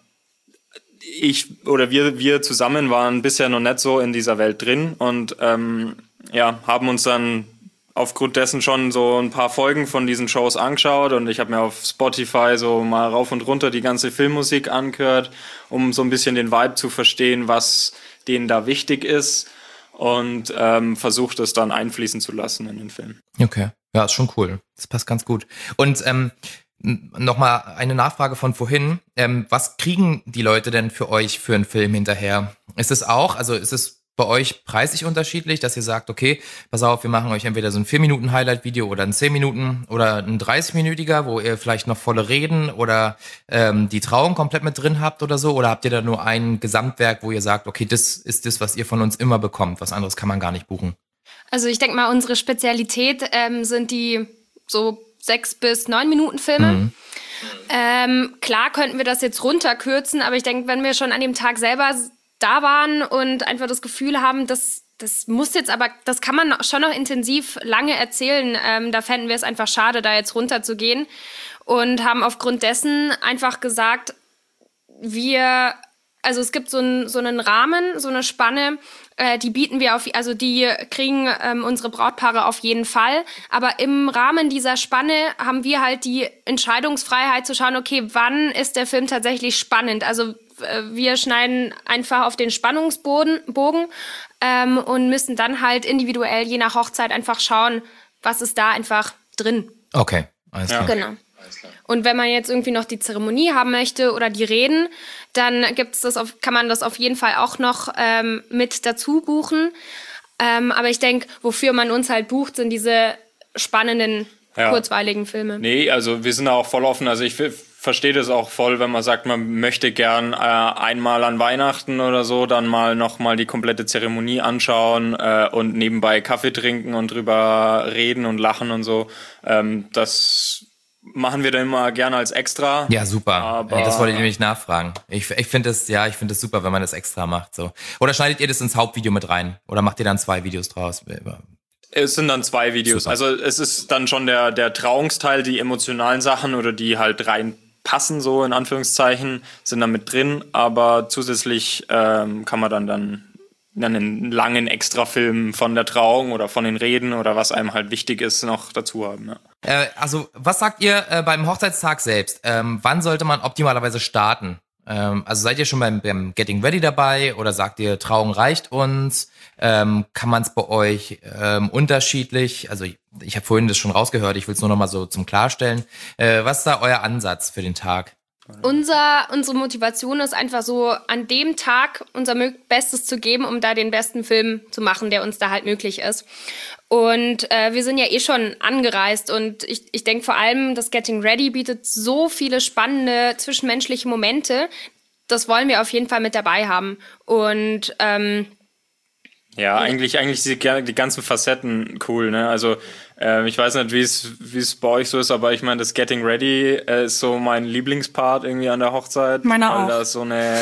ich oder wir, wir zusammen waren bisher noch nicht so in dieser Welt drin und ähm, ja, haben uns dann aufgrund dessen schon so ein paar Folgen von diesen Shows angeschaut und ich habe mir auf Spotify so mal rauf und runter die ganze Filmmusik angehört, um so ein bisschen den Vibe zu verstehen, was denen da wichtig ist und ähm, versucht es dann einfließen zu lassen in den Film. Okay, ja, ist schon cool. Das passt ganz gut. Und ähm, nochmal eine Nachfrage von vorhin. Ähm, was kriegen die Leute denn für euch für einen Film hinterher? Ist es auch, also ist es bei euch preislich unterschiedlich, dass ihr sagt, okay, pass auf, wir machen euch entweder so ein vier Minuten Highlight-Video oder ein zehn Minuten oder ein dreißig-minütiger, wo ihr vielleicht noch volle Reden oder ähm, die Trauung komplett mit drin habt oder so? Oder habt ihr da nur ein Gesamtwerk, wo ihr sagt, okay, das ist das, was ihr von uns immer bekommt, was anderes kann man gar nicht buchen? Also ich denke mal, unsere Spezialität ähm, sind die so sechs bis neun Minuten Filme. Mhm. Ähm, klar könnten wir das jetzt runterkürzen, aber ich denke, wenn wir schon an dem Tag selber da waren und einfach das Gefühl haben, dass das muss jetzt aber, das kann man schon noch intensiv lange erzählen. Ähm, da fänden wir es einfach schade, da jetzt runterzugehen und haben aufgrund dessen einfach gesagt, wir, also es gibt so, ein, so einen Rahmen, so eine Spanne, äh, die bieten wir auf, also die kriegen ähm, unsere Brautpaare auf jeden Fall. Aber im Rahmen dieser Spanne haben wir halt die Entscheidungsfreiheit zu schauen, okay, wann ist der Film tatsächlich spannend? Also wir schneiden einfach auf den Spannungsbogen Bogen, ähm, und müssen dann halt individuell je nach Hochzeit einfach schauen, was ist da einfach drin. Okay, alles klar. Ja. Genau. Und wenn man jetzt irgendwie noch die Zeremonie haben möchte oder die Reden, dann gibt's das auf, kann man das auf jeden Fall auch noch ähm, mit dazu buchen. Ähm, aber ich denke, wofür man uns halt bucht, sind diese spannenden, ja. kurzweiligen Filme. Nee, also wir sind da auch voll offen. Also ich verstehe das auch voll, wenn man sagt, man möchte gern äh, einmal an Weihnachten oder so dann mal nochmal die komplette Zeremonie anschauen äh, und nebenbei Kaffee trinken und drüber reden und lachen und so. Ähm, das machen wir dann immer gerne als Extra. Ja, super. Aber das wollte ich nämlich nachfragen. Ich, ich finde das, ja, ich finde das super, wenn man das extra macht. So. Oder schneidet ihr das ins Hauptvideo mit rein? Oder macht ihr dann zwei Videos draus? Es sind dann zwei Videos. Super. Also es ist dann schon der, der Trauungsteil, die emotionalen Sachen oder die halt reinpassen, so in Anführungszeichen, sind dann mit drin. Aber zusätzlich ähm, kann man dann, dann einen langen Extrafilm von der Trauung oder von den Reden oder was einem halt wichtig ist, noch dazu haben. Ja. Äh, also was sagt ihr äh, beim Hochzeitstag selbst? Ähm, wann sollte man optimalerweise starten? Ähm, also seid ihr schon beim, beim Getting Ready dabei oder sagt ihr, Trauung reicht uns? Ähm, kann man es bei euch ähm, unterschiedlich, also ich, ich habe vorhin das schon rausgehört, ich will es nur noch mal so zum Klarstellen. Äh, was ist da euer Ansatz für den Tag? Unser, unsere Motivation ist einfach so, an dem Tag unser Bestes zu geben, um da den besten Film zu machen, der uns da halt möglich ist. Und äh, wir sind ja eh schon angereist und ich, ich denke vor allem, das Getting Ready bietet so viele spannende zwischenmenschliche Momente. Das wollen wir auf jeden Fall mit dabei haben. Und ähm, ja, eigentlich, eigentlich die, die ganzen Facetten cool, ne? Also äh, ich weiß nicht, wie es wie es bei euch so ist, aber ich meine, das Getting Ready äh, ist so mein Lieblingspart irgendwie an der Hochzeit. Meiner weil auch. Da ist so eine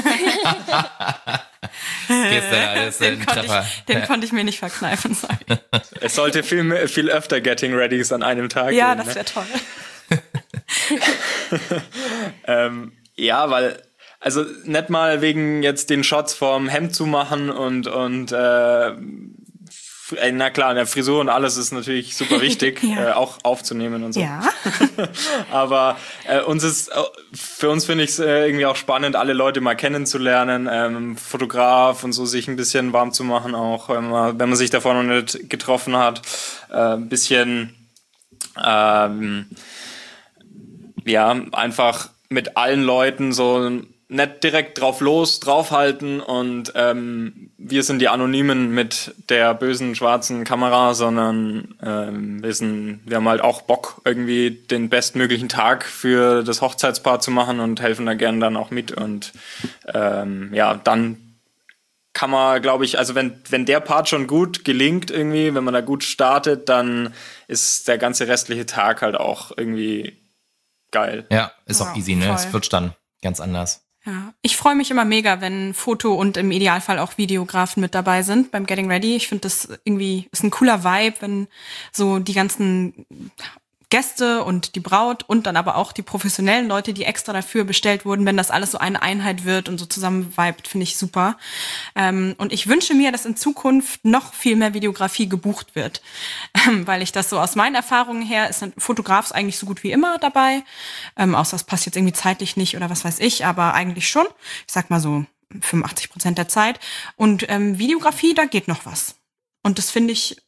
den, konnte ich, den konnte ich mir nicht verkneifen, sorry. Es sollte viel, viel öfter Getting Readys an einem Tag ja, geben. Ja, das wäre ne? toll. ähm, ja, weil also nicht mal wegen jetzt den Shots vorm Hemd zu machen und und äh, na klar, der Frisur und alles ist natürlich super wichtig, ja. äh, auch aufzunehmen und so. Ja. Aber äh, uns ist, für uns finde ich es äh, irgendwie auch spannend, alle Leute mal kennenzulernen, ähm, Fotograf und so sich ein bisschen warm zu machen, auch wenn man, wenn man sich davor noch nicht getroffen hat, äh, ein bisschen ähm, ja, einfach mit allen Leuten so nicht direkt drauf los, draufhalten und ähm, wir sind die Anonymen mit der bösen schwarzen Kamera, sondern ähm, wir, sind, wir haben halt auch Bock, irgendwie den bestmöglichen Tag für das Hochzeitspaar zu machen und helfen da gerne dann auch mit und ähm, ja, dann kann man, glaube ich, also wenn, wenn der Part schon gut gelingt irgendwie, wenn man da gut startet, dann ist der ganze restliche Tag halt auch irgendwie geil. Ja, ist ja, auch easy, ne? Voll. Es wird dann ganz anders. Ja, ich freue mich immer mega, wenn Foto- und im Idealfall auch Videografen mit dabei sind beim Getting Ready. Ich finde, das irgendwie ist ein cooler Vibe, wenn so die ganzen Gäste und die Braut und dann aber auch die professionellen Leute, die extra dafür bestellt wurden, wenn das alles so eine Einheit wird und so zusammen vibet, finde ich super. Ähm, und ich wünsche mir, dass in Zukunft noch viel mehr Videografie gebucht wird, ähm, weil ich das so aus meinen Erfahrungen her, ist ein Fotograf eigentlich so gut wie immer dabei, ähm, außer es passt jetzt irgendwie zeitlich nicht oder was weiß ich, aber eigentlich schon. Ich sag mal so fünfundachtzig Prozent der Zeit. Und ähm, Videografie, da geht noch was. Und das finde ich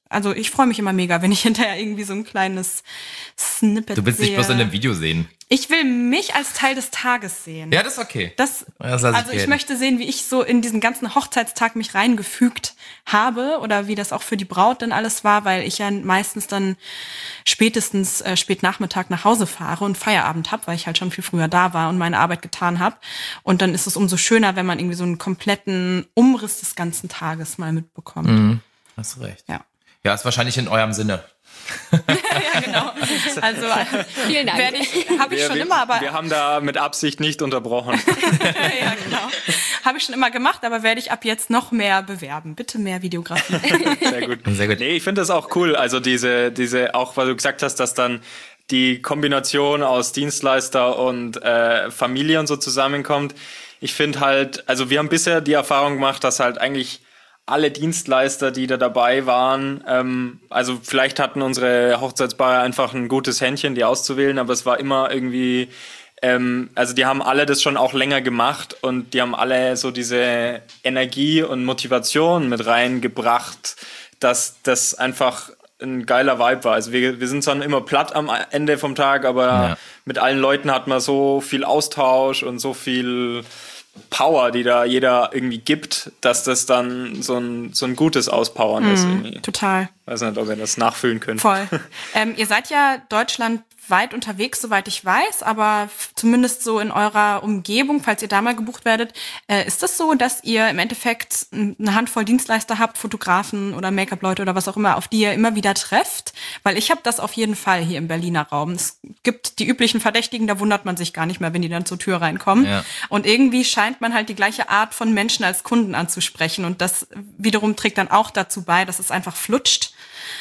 also ich freue mich immer mega, wenn ich hinterher irgendwie so ein kleines Snippet sehe. Du willst dich bloß in einem Video sehen. Ich will mich als Teil des Tages sehen. Ja, das ist okay. Das, das lass ich also ich gelten. möchte sehen, wie ich so in diesen ganzen Hochzeitstag mich reingefügt habe oder wie das auch für die Braut dann alles war, weil ich ja meistens dann spätestens äh, spät Nachmittag nach Hause fahre und Feierabend habe, weil ich halt schon viel früher da war und meine Arbeit getan habe. Und dann ist es umso schöner, wenn man irgendwie so einen kompletten Umriss des ganzen Tages mal mitbekommt. Mhm. Hast du recht. Ja. Ja, ist wahrscheinlich in eurem Sinne. Ja, genau. Also Vielen Dank. werde ich, habe ich Wir, schon wir, immer, aber wir haben da mit Absicht nicht unterbrochen. ja, genau. Habe ich schon immer gemacht, aber werde ich ab jetzt noch mehr bewerben. Bitte mehr Videografie. Sehr gut. Sehr gut. Nee, ich finde das auch cool. Also diese, diese, auch weil du gesagt hast, dass dann die Kombination aus Dienstleister und äh, Familie und so zusammenkommt. Ich finde halt, also wir haben bisher die Erfahrung gemacht, dass halt eigentlich alle Dienstleister, die da dabei waren, ähm, also vielleicht hatten unsere Hochzeitspaare einfach ein gutes Händchen, die auszuwählen, aber es war immer irgendwie, ähm, also die haben alle das schon auch länger gemacht und die haben alle so diese Energie und Motivation mit reingebracht, dass das einfach ein geiler Vibe war. Also wir, wir sind dann immer platt am Ende vom Tag, aber Ja. mit allen Leuten hat man so viel Austausch und so viel Power, die da jeder irgendwie gibt, dass das dann so ein, so ein gutes Auspowern ist. Irgendwie. Total. Weiß nicht, ob ihr das nachfüllen könnt. Voll. Ähm, ihr seid ja deutschlandweit unterwegs, soweit ich weiß, aber f- zumindest so in eurer Umgebung, falls ihr da mal gebucht werdet, äh, ist das so, dass ihr im Endeffekt eine Handvoll Dienstleister habt, Fotografen oder Make-up-Leute oder was auch immer, auf die ihr immer wieder trefft? Weil ich habe das auf jeden Fall hier im Berliner Raum. Es gibt die üblichen Verdächtigen, da wundert man sich gar nicht mehr, wenn die dann zur Tür reinkommen. Ja. Und irgendwie scheint man halt die gleiche Art von Menschen als Kunden anzusprechen. Und das wiederum trägt dann auch dazu bei, dass es einfach flutscht.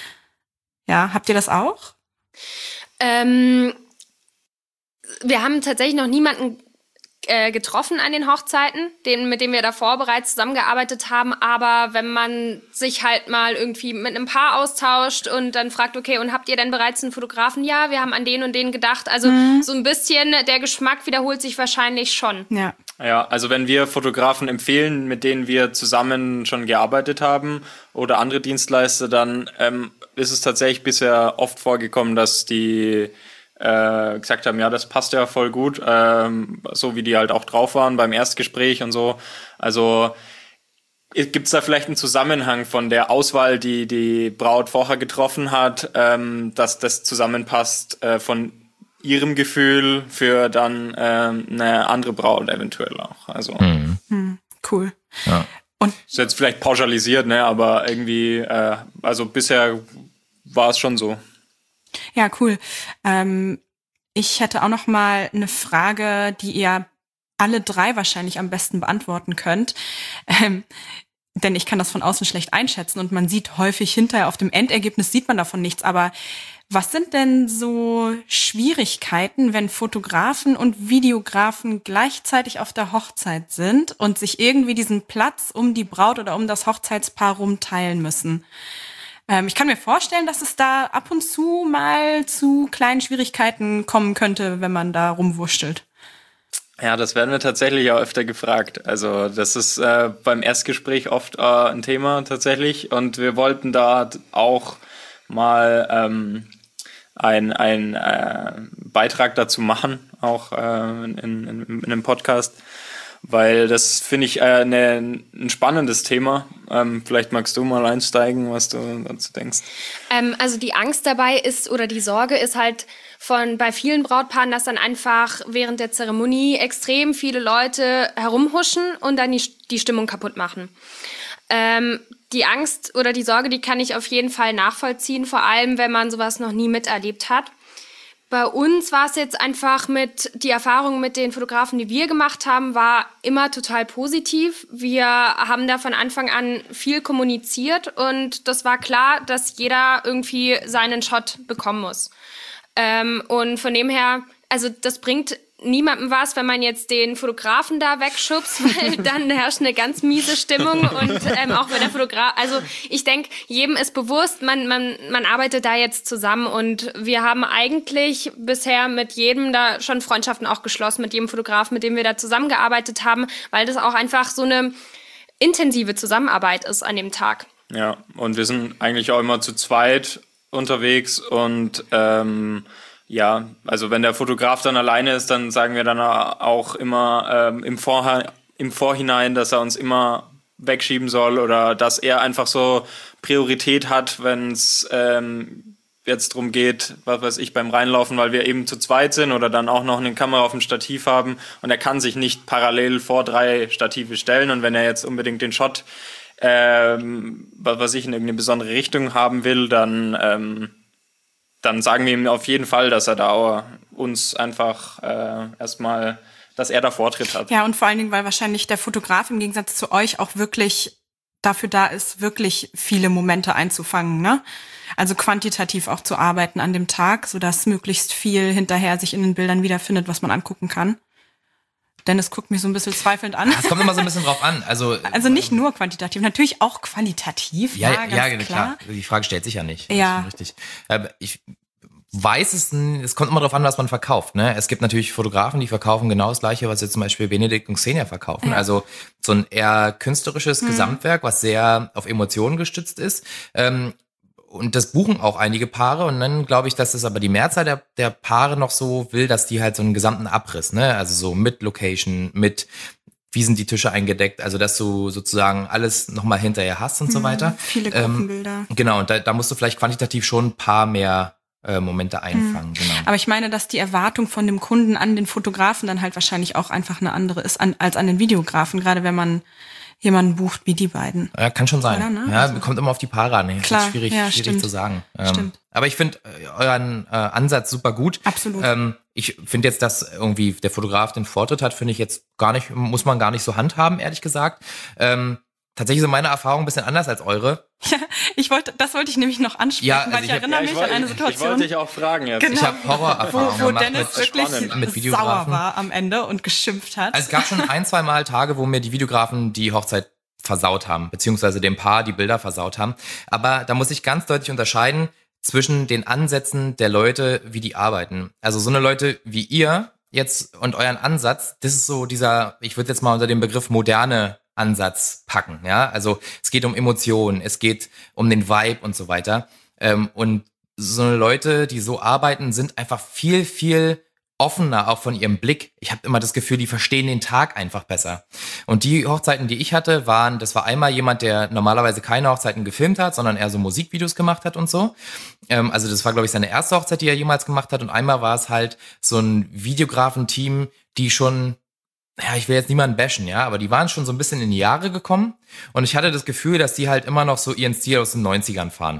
Ja, habt ihr das auch? Ähm, wir haben tatsächlich noch niemanden äh, getroffen an den Hochzeiten, den, mit dem wir davor bereits zusammengearbeitet haben. Aber wenn man sich halt mal irgendwie mit einem Paar austauscht und dann fragt, okay, und habt ihr denn bereits einen Fotografen? Ja, wir haben an den und den gedacht. Also Mhm. so ein bisschen der Geschmack wiederholt sich wahrscheinlich schon. Ja. Ja, also wenn wir Fotografen empfehlen, mit denen wir zusammen schon gearbeitet haben oder andere Dienstleister, dann ähm, ist es tatsächlich bisher oft vorgekommen, dass die äh, gesagt haben, ja, das passt ja voll gut, ähm, so wie die halt auch drauf waren beim Erstgespräch und so. Also gibt es da vielleicht einen Zusammenhang von der Auswahl, die die Braut vorher getroffen hat, ähm, dass das zusammenpasst äh, von ihrem Gefühl für dann ähm, eine andere Braut eventuell auch. Also Mhm. Hm, cool. Ja. Und ist jetzt vielleicht pauschalisiert, ne, aber irgendwie, äh, also bisher war es schon so. ja, cool. Ähm, ich hätte auch noch mal eine Frage, die ihr alle drei wahrscheinlich am besten beantworten könnt. Ähm, denn ich kann das von außen schlecht einschätzen und man sieht häufig hinterher auf dem Endergebnis sieht man davon nichts. Aber was sind denn so Schwierigkeiten, wenn Fotografen und Videografen gleichzeitig auf der Hochzeit sind und sich irgendwie diesen Platz um die Braut oder um das Hochzeitspaar rum teilen müssen? Ähm, ich kann mir vorstellen, dass es da ab und zu mal zu kleinen Schwierigkeiten kommen könnte, wenn man da rumwurschtelt. Ja, das werden wir tatsächlich auch öfter gefragt. Also das ist äh, beim Erstgespräch oft äh, ein Thema tatsächlich und wir wollten da auch mal ähm, ein, ein äh, Beitrag dazu machen, auch äh, in, in, in einem Podcast, weil das finde ich äh, ne, ein spannendes Thema. Ähm, vielleicht magst du mal einsteigen, was du dazu denkst. Ähm, also die Angst dabei ist oder die Sorge ist halt von bei vielen Brautpaaren, dass dann einfach während der Zeremonie extrem viele Leute herumhuschen und dann die, die Stimmung kaputt machen. Ähm, die Angst oder die Sorge, die kann ich auf jeden Fall nachvollziehen, vor allem wenn man sowas noch nie miterlebt hat. Bei uns war es jetzt einfach mit, die Erfahrung mit den Fotografen, die wir gemacht haben, war immer total positiv. Wir haben da von Anfang an viel kommuniziert und das war klar, dass jeder irgendwie seinen Shot bekommen muss. Ähm, und von dem her, also das bringt niemandem was, wenn man jetzt den Fotografen da wegschubst, weil dann herrscht eine ganz miese Stimmung und ähm, auch wenn der Fotograf, also ich denke, jedem ist bewusst, man, man, man arbeitet da jetzt zusammen und wir haben eigentlich bisher mit jedem da schon Freundschaften auch geschlossen, mit jedem Fotografen, mit dem wir da zusammengearbeitet haben, weil das auch einfach so eine intensive Zusammenarbeit ist an dem Tag. Ja, und wir sind eigentlich auch immer zu zweit unterwegs und ähm, ja, also wenn der Fotograf dann alleine ist, dann sagen wir dann auch immer ähm, im, Vorha- im Vorhinein, dass er uns immer wegschieben soll oder dass er einfach so Priorität hat, wenn es ähm, jetzt darum geht, was weiß ich, beim Reinlaufen, weil wir eben zu zweit sind oder dann auch noch eine Kamera auf dem Stativ haben und er kann sich nicht parallel vor drei Stative stellen und wenn er jetzt unbedingt den Shot, ähm, was weiß ich, in irgendeine besondere Richtung haben will, dann, ähm, dann sagen wir ihm auf jeden Fall, dass er da auch uns einfach äh, erstmal, dass er da Vortritt hat. Ja, und vor allen Dingen, weil wahrscheinlich der Fotograf im Gegensatz zu euch auch wirklich dafür da ist, wirklich viele Momente einzufangen, ne? Also quantitativ auch zu arbeiten an dem Tag, sodass möglichst viel hinterher sich in den Bildern wiederfindet, was man angucken kann. Dennis guckt mich so ein bisschen zweifelnd an. Es kommt immer so ein bisschen drauf an. Also, also nicht nur quantitativ, natürlich auch qualitativ. Ja, ja, ja, ganz ja klar. klar. Die Frage stellt sich ja nicht. Ja. Richtig. Ich weiß es, es kommt immer darauf an, was man verkauft. Ne? Es gibt natürlich Fotografen, die verkaufen genau das Gleiche, was jetzt zum Beispiel Benedikt und Xenia verkaufen. Ja. Also so ein eher künstlerisches hm. Gesamtwerk, was sehr auf Emotionen gestützt ist. Ähm, Und das buchen auch einige Paare und dann glaube ich, dass es aber die Mehrzahl der, der Paare noch so will, dass die halt so einen gesamten Abriss, ne, also so mit Location, mit wie sind die Tische eingedeckt, also dass du sozusagen alles nochmal hinterher hast und mhm, so weiter. Viele Gruppenbilder. Ähm, genau, und da, da musst du vielleicht quantitativ schon ein paar mehr äh, Momente einfangen. Mhm. Genau. Aber ich meine, dass die Erwartung von dem Kunden an den Fotografen dann halt wahrscheinlich auch einfach eine andere ist an, als an den Videografen, gerade wenn man jemanden bucht wie die beiden. Ja, kann schon sein. Oder, ne? Ja, also. Kommt immer auf die Paare an. Das Klar, ist schwierig, ja, schwierig zu sagen. Ähm, aber ich finde äh, euren äh, Ansatz super gut. Absolut. Ähm, ich finde jetzt, dass irgendwie der Fotograf den Vortritt hat, finde ich jetzt gar nicht, muss man gar nicht so handhaben, ehrlich gesagt. Ähm, Tatsächlich sind meine Erfahrungen ein bisschen anders als eure. Ja, ich wollte, das wollte ich nämlich noch ansprechen, ja, also weil ich, ich hab, erinnere ja, ich mich wollte, an eine Situation. Ich wollte dich auch fragen jetzt. Genau. Ich habe Horrorerfahrungen wo, wo gemacht Dennis mit, wirklich mit Videografen. sauer war am Ende und geschimpft hat. Also es gab schon ein, zwei Mal Tage, wo mir die Videografen die Hochzeit versaut haben, beziehungsweise dem Paar die Bilder versaut haben. Aber da muss ich ganz deutlich unterscheiden zwischen den Ansätzen der Leute, wie die arbeiten. Also so eine Leute wie ihr jetzt und euren Ansatz, das ist so dieser, ich würde jetzt mal unter dem Begriff moderne Ansatz packen, ja, also es geht um Emotionen, es geht um den Vibe und so weiter, ähm, und so eine Leute, die so arbeiten, sind einfach viel, viel offener auch von ihrem Blick. Ich habe immer das Gefühl, die verstehen den Tag einfach besser. Und die Hochzeiten, die ich hatte, waren, das war einmal jemand, der normalerweise keine Hochzeiten gefilmt hat, sondern eher so Musikvideos gemacht hat und so. Ähm, also das war, glaube ich, seine erste Hochzeit, die er jemals gemacht hat. Und einmal war es halt so ein Videografenteam, die schon, ja, ich will jetzt niemanden bashen, ja, aber die waren schon so ein bisschen in die Jahre gekommen und ich hatte das Gefühl, dass die halt immer noch so ihren Stil aus den neunzigern fahren.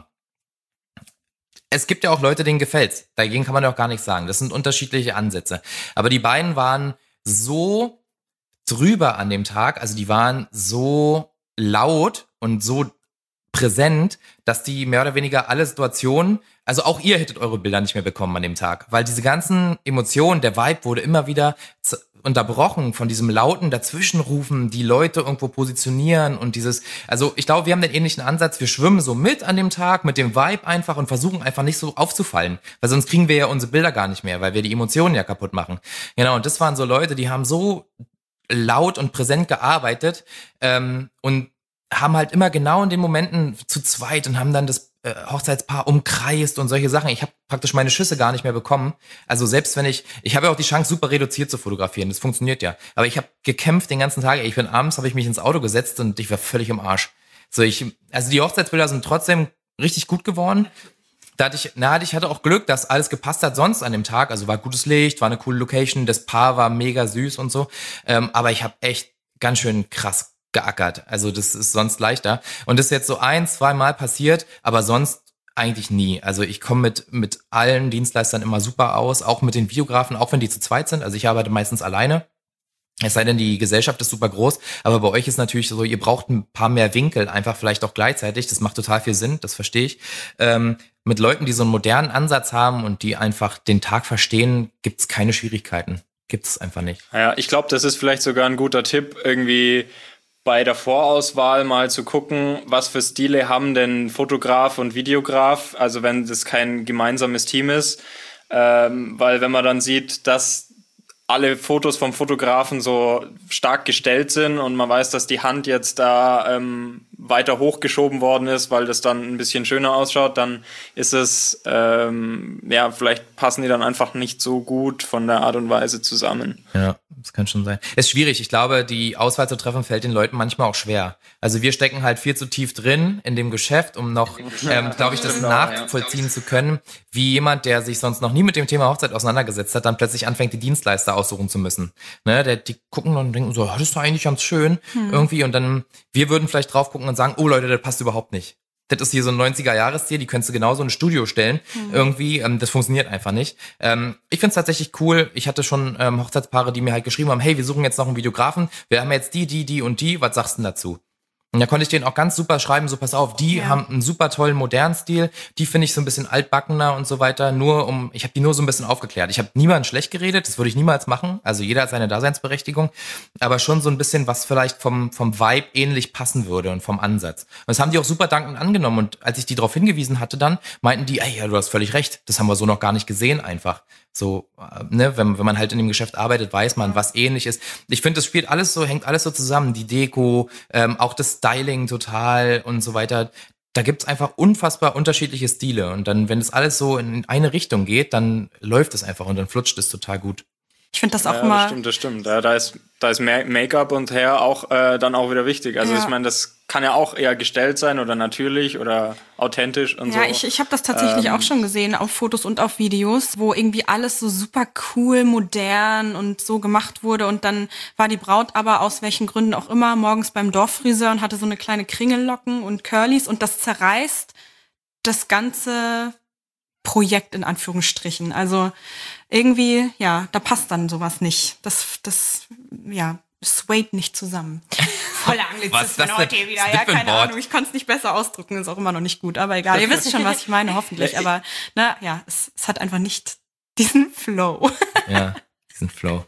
Es gibt ja auch Leute, denen gefällt's. Dagegen kann man ja auch gar nichts sagen. Das sind unterschiedliche Ansätze. Aber die beiden waren so drüber an dem Tag, also die waren so laut und so präsent, dass die mehr oder weniger alle Situationen, also auch ihr hättet eure Bilder nicht mehr bekommen an dem Tag, weil diese ganzen Emotionen, der Vibe wurde immer wieder z- unterbrochen von diesem lauten Dazwischenrufen, die Leute irgendwo positionieren und dieses, also ich glaube, wir haben den ähnlichen Ansatz, wir schwimmen so mit an dem Tag, mit dem Vibe einfach und versuchen einfach nicht so aufzufallen, weil sonst kriegen wir ja unsere Bilder gar nicht mehr, weil wir die Emotionen ja kaputt machen. Genau, und das waren so Leute, die haben so laut und präsent gearbeitet ähm, und haben halt immer genau in den Momenten zu zweit und haben dann das äh, Hochzeitspaar umkreist und solche Sachen. Ich habe praktisch meine Schüsse gar nicht mehr bekommen. Also selbst wenn ich, ich habe ja auch die Chance, super reduziert zu fotografieren. Das funktioniert ja. Aber ich habe gekämpft den ganzen Tag. Ich bin abends, habe ich mich ins Auto gesetzt und ich war völlig im Arsch. So ich, also die Hochzeitsbilder sind trotzdem richtig gut geworden. Da hatte ich, na, ich hatte auch Glück, dass alles gepasst hat sonst an dem Tag. Also war gutes Licht, war eine coole Location, das Paar war mega süß und so. Ähm, aber ich habe echt ganz schön krass geackert. Also das ist sonst leichter. Und das ist jetzt so ein, zwei Mal passiert, aber sonst eigentlich nie. Also ich komme mit mit allen Dienstleistern immer super aus, auch mit den Videografen, auch wenn die zu zweit sind. Also ich arbeite meistens alleine. Es sei denn, die Gesellschaft ist super groß, aber bei euch ist natürlich so, ihr braucht ein paar mehr Winkel, einfach vielleicht auch gleichzeitig. Das macht total viel Sinn, das verstehe ich. Ähm, mit Leuten, die so einen modernen Ansatz haben und die einfach den Tag verstehen, gibt es keine Schwierigkeiten. Gibt es einfach nicht. Ja, ich glaube, das ist vielleicht sogar ein guter Tipp, irgendwie bei der Vorauswahl mal zu gucken, was für Stile haben denn Fotograf und Videograf, also wenn das kein gemeinsames Team ist, ähm, weil wenn man dann sieht, dass alle Fotos vom Fotografen so stark gestellt sind und man weiß, dass die Hand jetzt da ähm, weiter hochgeschoben worden ist, weil das dann ein bisschen schöner ausschaut, dann ist es, ähm, ja, vielleicht passen die dann einfach nicht so gut von der Art und Weise zusammen. Ja, das kann schon sein. Ist schwierig. Ich glaube, die Auswahl zu treffen fällt den Leuten manchmal auch schwer. Also wir stecken halt viel zu tief drin in dem Geschäft, um noch, ähm, glaube ich, das Genau, nachvollziehen ja. zu können, wie jemand, der sich sonst noch nie mit dem Thema Hochzeit auseinandergesetzt hat, dann plötzlich anfängt, die Dienstleister aussuchen zu müssen. Ne, der, die gucken und denken so, das ist doch eigentlich ganz schön hm. irgendwie, und dann, wir würden vielleicht drauf gucken und sagen, oh Leute, das passt überhaupt nicht. Das ist hier so ein neunziger-Jahres-Stil, die könntest du genauso in ein Studio stellen. Mhm. Irgendwie, ähm, das funktioniert einfach nicht. Ähm, ich find's tatsächlich cool. Ich hatte schon ähm, Hochzeitspaare, die mir halt geschrieben haben, hey, wir suchen jetzt noch einen Videografen. Wir haben jetzt die, die, die und die. Was sagst du denn dazu? Und da konnte ich denen auch ganz super schreiben, so pass auf, die ja. haben einen super tollen modernen Stil, die finde ich so ein bisschen altbackener und so weiter, nur um, ich habe die nur so ein bisschen aufgeklärt. Ich habe niemanden schlecht geredet, das würde ich niemals machen, also jeder hat seine Daseinsberechtigung, aber schon so ein bisschen, was vielleicht vom vom Vibe ähnlich passen würde und vom Ansatz. Und das haben die auch super dankend angenommen, und als ich die darauf hingewiesen hatte dann, meinten die, ey, ja, du hast völlig recht, das haben wir so noch gar nicht gesehen einfach. So, ne, wenn, wenn man halt in dem Geschäft arbeitet, weiß man, was ähnlich ist. Ich finde, das spielt alles so, hängt alles so zusammen. Die Deko, ähm, auch das Styling total und so weiter. Da gibt's einfach unfassbar unterschiedliche Stile. Und dann, wenn das alles so in eine Richtung geht, dann läuft es einfach und dann flutscht es total gut. Ich finde das auch ja, immer... Das stimmt, das stimmt. Da, da ist, da ist Make-up und Hair auch äh, dann auch wieder wichtig. Also ja. ich meine, das kann ja auch eher gestellt sein oder natürlich oder authentisch und ja, so. Ja, ich, ich habe das tatsächlich ähm, auch schon gesehen auf Fotos und auf Videos, wo irgendwie alles so super cool, modern und so gemacht wurde. Und dann war die Braut aber aus welchen Gründen auch immer morgens beim Dorffriseur und hatte so eine kleine Kringellocken und Curlys, und das zerreißt das ganze Projekt in Anführungsstrichen. Also irgendwie, ja, da passt dann sowas nicht. Das, das, ja, swayt nicht zusammen. Voller Anglizismen heute hier wieder. Ja, keine Ahnung, ich kann es nicht besser ausdrücken, ist auch immer noch nicht gut, aber egal. Ihr wisst schon, was ich meine, hoffentlich. Aber, na, ja, es, es hat einfach nicht diesen Flow. Ja, diesen Flow.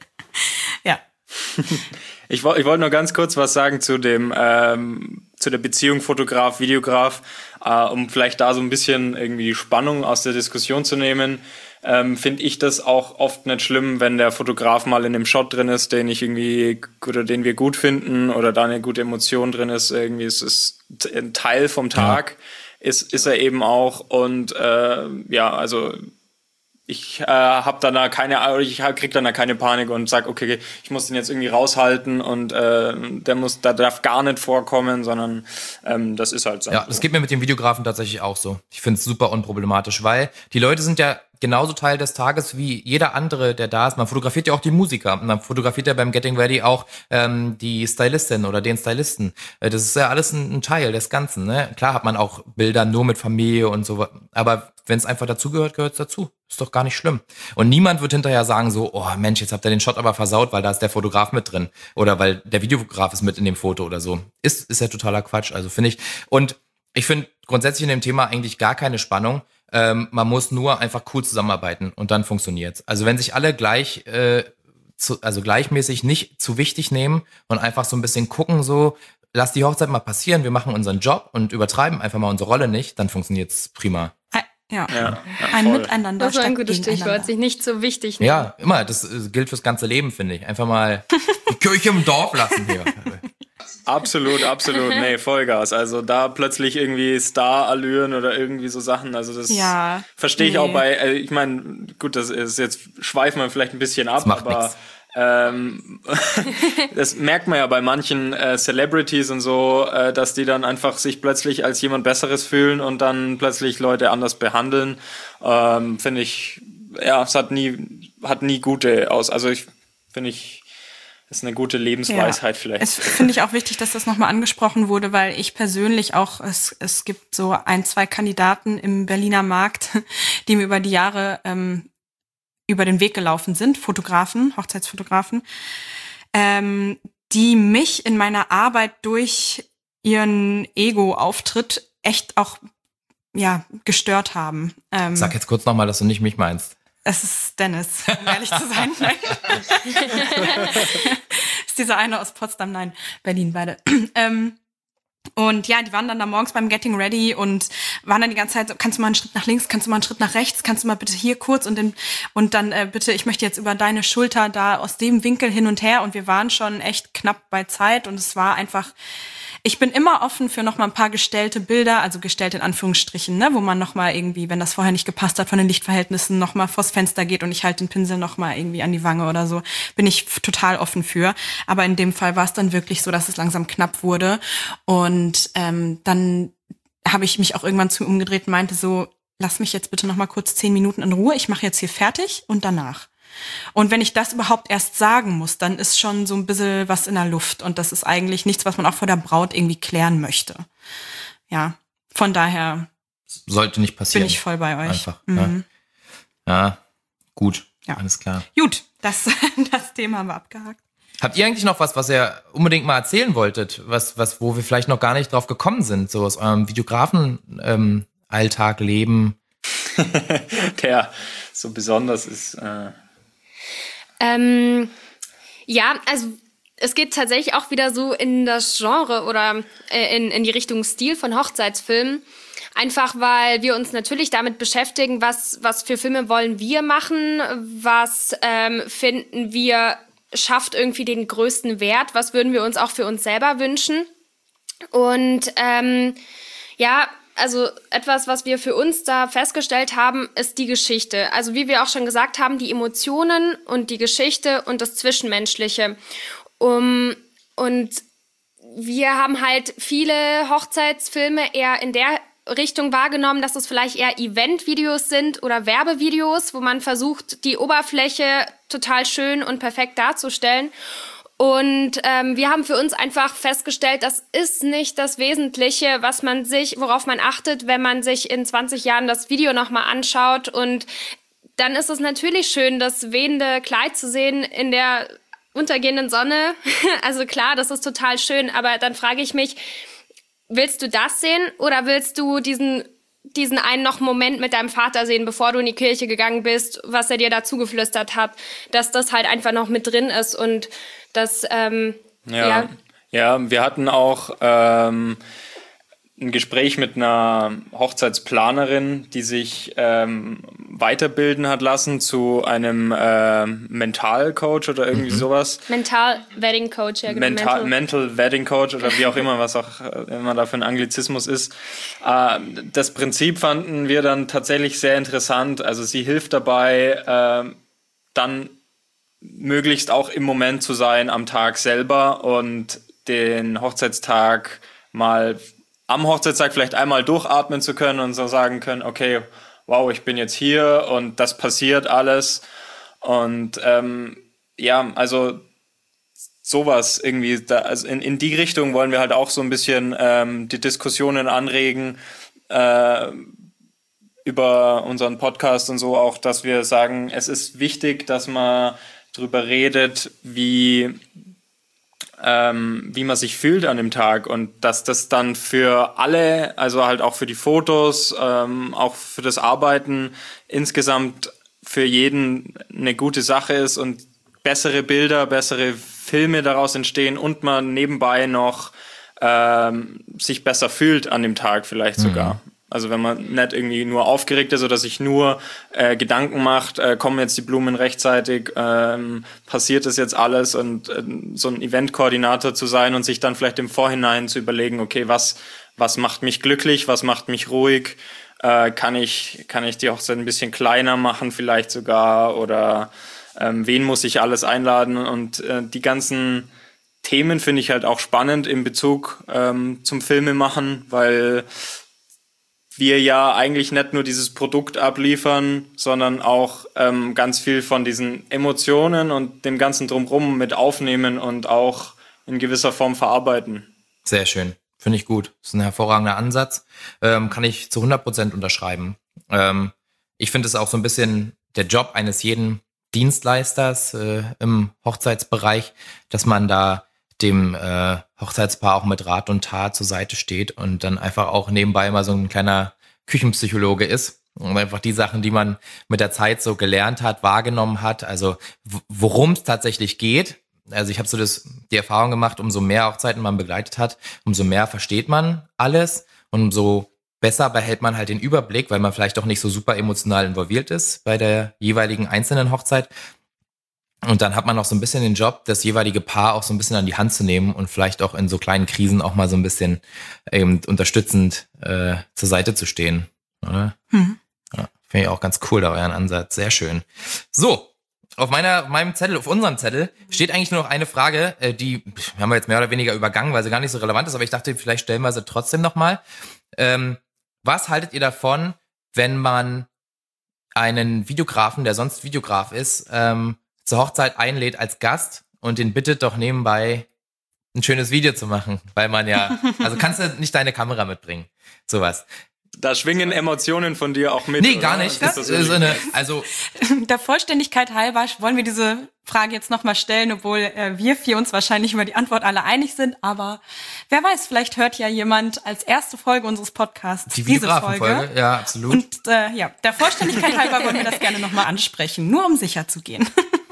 Ja. Ich, ich wollte nur ganz kurz was sagen zu dem, ähm, zu der Beziehung Fotograf, Videograf, äh, um vielleicht da so ein bisschen irgendwie die Spannung aus der Diskussion zu nehmen. Ähm, finde ich das auch oft nicht schlimm, wenn der Fotograf mal in einem Shot drin ist, den ich irgendwie oder den wir gut finden oder da eine gute Emotion drin ist. Irgendwie ist es ein Teil vom Tag, ja. ist ist er eben auch, und äh, ja, also ich äh, habe dann da keine, ich krieg dann da keine Panik und sag, okay, ich muss den jetzt irgendwie raushalten und äh, der muss, da darf gar nicht vorkommen, sondern ähm, das ist halt so. Ja, das geht mir mit dem Videografen tatsächlich auch so. Ich finde es super unproblematisch, weil die Leute sind ja genauso Teil des Tages wie jeder andere, der da ist. Man fotografiert ja auch die Musiker. Man fotografiert ja beim Getting Ready auch ähm, die Stylistin oder den Stylisten. Äh, das ist ja alles ein, ein Teil des Ganzen. Ne? Klar hat man auch Bilder nur mit Familie und so, aber wenn es einfach dazugehört, gehört es dazu. Ist doch gar nicht schlimm. Und niemand wird hinterher sagen so, oh Mensch, jetzt habt ihr den Shot aber versaut, weil da ist der Fotograf mit drin. Oder weil der Videograf ist mit in dem Foto oder so. Ist, ist ja totaler Quatsch, also finde ich. Und ich finde grundsätzlich in dem Thema eigentlich gar keine Spannung. Ähm, man muss nur einfach cool zusammenarbeiten und dann funktioniert's. Also wenn sich alle gleich, äh, zu, also gleichmäßig nicht zu wichtig nehmen und einfach so ein bisschen gucken, so, lass die Hochzeit mal passieren, wir machen unseren Job und übertreiben einfach mal unsere Rolle nicht, dann funktioniert's prima. Ja, ja, ja ein voll. Miteinander. Das war ein gutes Stichwort, sich nicht so wichtig nehmen. Ja, immer, das äh, gilt fürs ganze Leben, finde ich. Einfach mal die Kirche im Dorf lassen hier. Absolut, absolut. Nee, Vollgas. Also da plötzlich irgendwie Star-Allüren oder irgendwie so Sachen. Also das ja, verstehe ich nee. auch bei, äh, ich meine, gut, das ist jetzt, schweifen wir vielleicht ein bisschen ab, das macht aber nix. ähm, das merkt man ja bei manchen äh, Celebrities und so, äh, dass die dann einfach sich plötzlich als jemand Besseres fühlen und dann plötzlich Leute anders behandeln. Ähm, finde ich, ja, es hat nie, hat nie gute aus. Also ich finde ich, das ist eine gute Lebensweisheit ja. vielleicht. Es finde ich auch wichtig, dass das nochmal angesprochen wurde, weil ich persönlich auch, es, es gibt so ein, zwei Kandidaten im Berliner Markt, die mir über die Jahre ähm, über den Weg gelaufen sind, Fotografen, Hochzeitsfotografen, ähm, die mich in meiner Arbeit durch ihren Ego-Auftritt echt auch ja gestört haben. Ähm, Sag jetzt kurz nochmal, dass du nicht mich meinst. Es ist Dennis, um ehrlich zu sein. Nein. Ist dieser eine aus Potsdam? Nein, Berlin, beide. ähm, und ja, die waren dann da morgens beim Getting Ready und waren dann die ganze Zeit so, kannst du mal einen Schritt nach links, kannst du mal einen Schritt nach rechts, kannst du mal bitte hier kurz und, den, und dann äh, bitte, ich möchte jetzt über deine Schulter da aus dem Winkel hin und her, und wir waren schon echt knapp bei Zeit und es war einfach, ich bin immer offen für noch mal ein paar gestellte Bilder, also gestellt in Anführungsstrichen, ne, wo man noch mal irgendwie, wenn das vorher nicht gepasst hat von den Lichtverhältnissen, noch mal vors Fenster geht und ich halte den Pinsel noch mal irgendwie an die Wange oder so, bin ich f- total offen für. Aber in dem Fall war es dann wirklich so, dass es langsam knapp wurde und ähm, dann habe ich mich auch irgendwann zu ihm umgedreht und meinte so, lass mich jetzt bitte noch mal kurz zehn Minuten in Ruhe, ich mache jetzt hier fertig und danach. Und wenn ich das überhaupt erst sagen muss, dann ist schon so ein bisschen was in der Luft. Und das ist eigentlich nichts, was man auch vor der Braut irgendwie klären möchte. Ja, von daher sollte nicht passieren. Bin ich voll bei euch. Einfach, mhm. ja. ja, gut, ja. Alles klar. Gut, das, das Thema haben wir abgehakt. Habt ihr eigentlich noch was, was ihr unbedingt mal erzählen wolltet? Was, was, wo wir vielleicht noch gar nicht drauf gekommen sind? So aus eurem Videografen-Alltag, ähm, Leben? Der so besonders ist... Äh Ähm, ja, also es geht tatsächlich auch wieder so in das Genre oder äh, in, in die Richtung Stil von Hochzeitsfilmen. Einfach weil wir uns natürlich damit beschäftigen, was, was für Filme wollen wir machen, was ähm, finden wir schafft irgendwie den größten Wert, was würden wir uns auch für uns selber wünschen. Und ähm, ja, also etwas, was wir für uns da festgestellt haben, ist die Geschichte. Also wie wir auch schon gesagt haben, die Emotionen und die Geschichte und das Zwischenmenschliche. Um, und wir haben halt viele Hochzeitsfilme eher in der Richtung wahrgenommen, dass es vielleicht eher Eventvideos sind oder Werbevideos, wo man versucht, die Oberfläche total schön und perfekt darzustellen. Und ähm, wir haben für uns einfach festgestellt, das ist nicht das Wesentliche, was man sich, worauf man achtet, wenn man sich in zwanzig Jahren das Video nochmal anschaut. Und dann ist es natürlich schön, das wehende Kleid zu sehen in der untergehenden Sonne. Also klar, das ist total schön. Aber dann frage ich mich, willst du das sehen oder willst du diesen diesen einen noch Moment mit deinem Vater sehen, bevor du in die Kirche gegangen bist, was er dir dazu geflüstert hat, dass das halt einfach noch mit drin ist und das, ähm, ja. ja. Ja, wir hatten auch ähm, ein Gespräch mit einer Hochzeitsplanerin, die sich ähm, weiterbilden hat lassen zu einem äh, Mentalcoach oder irgendwie mhm. sowas. Mental Wedding Coach, ja genau. Mental, Mental Wedding Coach oder wie auch immer, was auch immer da für ein Anglizismus ist. Äh, das Prinzip fanden wir dann tatsächlich sehr interessant. Also sie hilft dabei, äh, dann möglichst auch im Moment zu sein am Tag selber und den Hochzeitstag mal am Hochzeitstag vielleicht einmal durchatmen zu können und so sagen können, okay, wow, ich bin jetzt hier und das passiert alles. Und ähm, ja, also sowas irgendwie, da, also in, in die Richtung wollen wir halt auch so ein bisschen ähm, die Diskussionen anregen äh, über unseren Podcast und so auch, dass wir sagen, es ist wichtig, dass man drüber redet, wie ähm, wie man sich fühlt an dem Tag und dass das dann für alle, also halt auch für die Fotos, ähm, auch für das Arbeiten insgesamt für jeden eine gute Sache ist und bessere Bilder, bessere Filme daraus entstehen und man nebenbei noch ähm, sich besser fühlt an dem Tag vielleicht sogar. Mhm. Also wenn man nicht irgendwie nur aufgeregt ist oder sich nur äh, Gedanken macht, äh, kommen jetzt die Blumen rechtzeitig, ähm, passiert das jetzt alles und äh, so ein Eventkoordinator zu sein und sich dann vielleicht im Vorhinein zu überlegen, okay, was was macht mich glücklich, was macht mich ruhig, äh, kann ich kann ich die Hochzeit ein bisschen kleiner machen vielleicht sogar oder ähm, wen muss ich alles einladen und äh, die ganzen Themen finde ich halt auch spannend in Bezug ähm, zum Filmemachen, weil wir ja eigentlich nicht nur dieses Produkt abliefern, sondern auch ähm, ganz viel von diesen Emotionen und dem ganzen Drumherum mit aufnehmen und auch in gewisser Form verarbeiten. Sehr schön. Finde ich gut. Das ist ein hervorragender Ansatz. Ähm, kann ich zu hundert Prozent unterschreiben. Ähm, ich finde es auch so ein bisschen der Job eines jeden Dienstleisters äh, im Hochzeitsbereich, dass man da dem äh, Hochzeitspaar auch mit Rat und Tat zur Seite steht und dann einfach auch nebenbei mal so ein kleiner Küchenpsychologe ist und einfach die Sachen, die man mit der Zeit so gelernt hat, wahrgenommen hat, also w- worum es tatsächlich geht. Also ich habe so das die Erfahrung gemacht, umso mehr Hochzeiten man begleitet hat, umso mehr versteht man alles und umso besser behält man halt den Überblick, weil man vielleicht auch nicht so super emotional involviert ist bei der jeweiligen einzelnen Hochzeit. Und dann hat man noch so ein bisschen den Job, das jeweilige Paar auch so ein bisschen an die Hand zu nehmen und vielleicht auch in so kleinen Krisen auch mal so ein bisschen eben unterstützend äh, zur Seite zu stehen. Oder? Mhm. Ja, finde ich auch ganz cool, da euren Ansatz. Sehr schön. So, auf meiner, auf meinem Zettel, auf unserem Zettel steht eigentlich nur noch eine Frage, äh, die haben wir jetzt mehr oder weniger übergangen, weil sie gar nicht so relevant ist, aber ich dachte, vielleicht stellen wir sie trotzdem nochmal. Ähm, was haltet ihr davon, wenn man einen Videografen, der sonst Videograf ist, ähm, zur Hochzeit einlädt als Gast und den bittet doch nebenbei ein schönes Video zu machen, weil man ja, also kannst du nicht deine Kamera mitbringen, sowas. Da schwingen Emotionen von dir auch mit. Nee, gar nicht. Das ist so eine, also der Vollständigkeit halber wollen wir diese Frage jetzt nochmal stellen, obwohl äh, wir vier uns wahrscheinlich über die Antwort alle einig sind, aber wer weiß, vielleicht hört ja jemand als erste Folge unseres Podcasts die diese Folge. Ja, absolut. Und äh, ja, der Vollständigkeit halber wollen wir das gerne nochmal ansprechen, nur um sicher zu gehen.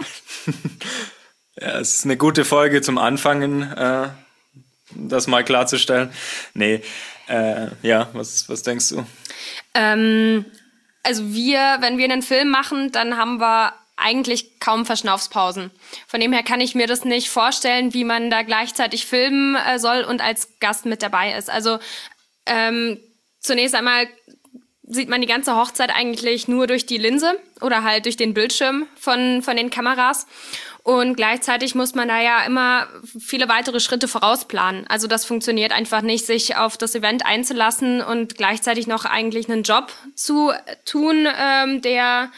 Ja, es ist eine gute Folge zum Anfangen, äh, das mal klarzustellen. Nee, äh, ja, was, was denkst du? Ähm, also wir, wenn wir einen Film machen, dann haben wir eigentlich kaum Verschnaufspausen. Von dem her kann ich mir das nicht vorstellen, wie man da gleichzeitig filmen äh, soll und als Gast mit dabei ist. Also ähm, zunächst einmal sieht man die ganze Hochzeit eigentlich nur durch die Linse oder halt durch den Bildschirm von, von den Kameras. Und gleichzeitig muss man da ja immer viele weitere Schritte vorausplanen. Also das funktioniert einfach nicht, sich auf das Event einzulassen und gleichzeitig noch eigentlich einen Job zu tun, ähm, der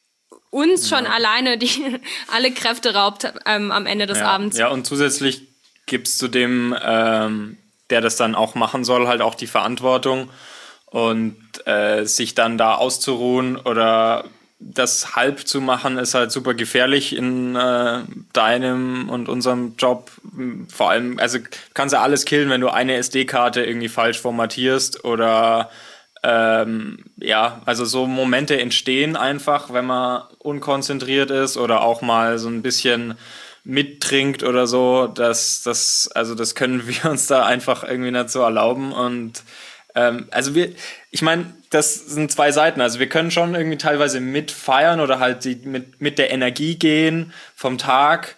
uns schon ja. alleine die alle Kräfte raubt ähm, am Ende des ja. Abends. Ja, und zusätzlich gibst du dem, ähm, der das dann auch machen soll, halt auch die Verantwortung. Und äh, sich dann da auszuruhen oder das halb zu machen, ist halt super gefährlich in äh, deinem und unserem Job. Vor allem, also kannst du alles killen, wenn du eine S D-Karte irgendwie falsch formatierst oder ähm, ja, also so Momente entstehen einfach, wenn man unkonzentriert ist oder auch mal so ein bisschen mittrinkt oder so. Das, das, also das können wir uns da einfach irgendwie nicht so erlauben und also wir, ich meine, das sind zwei Seiten. Also wir können schon irgendwie teilweise mitfeiern oder halt die, mit, mit der Energie gehen vom Tag.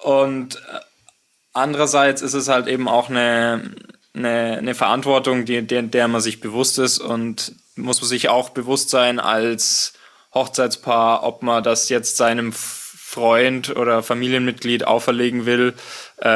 Und andererseits ist es halt eben auch eine, eine, eine Verantwortung, die, der, der man sich bewusst ist. Und muss man sich auch bewusst sein als Hochzeitspaar, ob man das jetzt seinem Freund oder Familienmitglied auferlegen will, äh,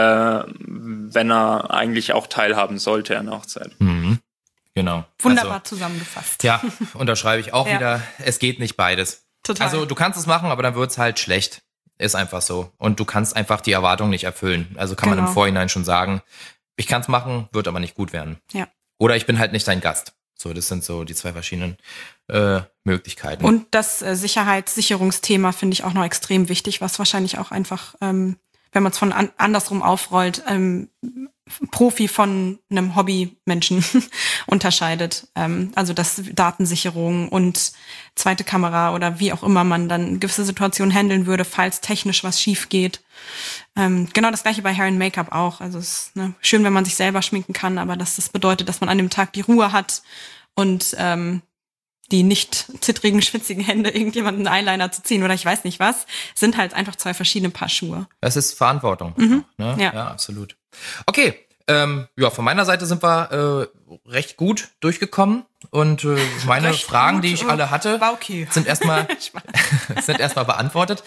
wenn er eigentlich auch teilhaben sollte an der Hochzeit. Mhm. Genau. Wunderbar also, zusammengefasst. Ja, unterschreibe ich auch ja. wieder. Es geht nicht beides. Total. Also du kannst es machen, aber dann wird's halt schlecht. Ist einfach so. Und du kannst einfach die Erwartung nicht erfüllen. Also kann genau. man im Vorhinein schon sagen, ich kann's machen, wird aber nicht gut werden. Ja. Oder ich bin halt nicht dein Gast. So, das sind so die zwei verschiedenen äh, Möglichkeiten. Und das äh, Sicherheitssicherungsthema finde ich auch noch extrem wichtig, was wahrscheinlich auch einfach, ähm, wenn man es von an, andersrum aufrollt, ähm, Profi von einem Hobbymenschen unterscheidet. Ähm, also das Datensicherung und zweite Kamera oder wie auch immer man dann gewisse Situationen handeln würde, falls technisch was schief geht. Ähm, genau das gleiche bei Hair and Make-up auch. Also es ist ne, schön, wenn man sich selber schminken kann, aber dass das bedeutet, dass man an dem Tag die Ruhe hat und ähm, die nicht zittrigen, schwitzigen Hände, irgendjemanden einen Eyeliner zu ziehen oder ich weiß nicht was, sind halt einfach zwei verschiedene Paar Schuhe. Es ist Verantwortung. Mhm. Ne? Ja. ja, absolut. Okay, ähm, ja, von meiner Seite sind wir äh, recht gut durchgekommen und äh, meine recht Fragen, gut. die ich alle hatte, war okay. sind erstmal sind erstmal beantwortet.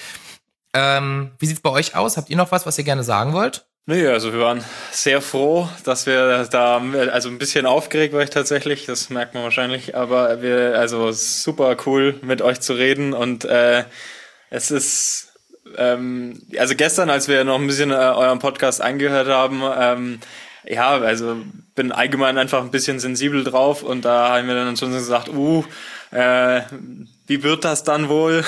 Ähm, wie sieht's bei euch aus? Habt ihr noch was, was ihr gerne sagen wollt? Nee, also wir waren sehr froh, dass wir da, also ein bisschen aufgeregt war ich tatsächlich, das merkt man wahrscheinlich, aber wir, also super cool mit euch zu reden und äh, es ist, ähm, also gestern, als wir noch ein bisschen äh, euren Podcast angehört haben, ähm, ja, also bin allgemein einfach ein bisschen sensibel drauf und da haben wir dann schon gesagt, uh, äh, wie wird das dann wohl?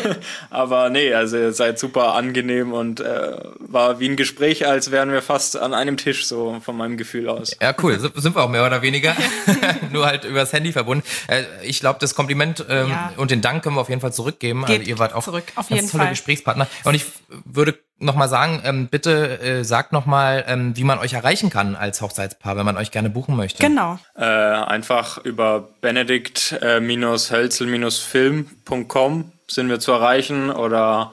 Aber nee, also ihr seid super angenehm und äh, war wie ein Gespräch, als wären wir fast an einem Tisch, so von meinem Gefühl aus. Ja, cool. Sind wir auch mehr oder weniger. Nur halt übers Handy verbunden. Äh, ich glaube, das Kompliment ähm, ja. und den Dank können wir auf jeden Fall zurückgeben. Geht also ihr wart auch zurück, auf ganz jeden tolle Fall. Gesprächspartner. Und ich würde nochmal sagen, ähm, bitte äh, sagt nochmal, ähm, wie man euch erreichen kann als Hochzeitspaar, wenn man euch gerne buchen möchte. Genau. Äh, einfach über benedikt Hölzel Film Punkt com sind wir zu erreichen oder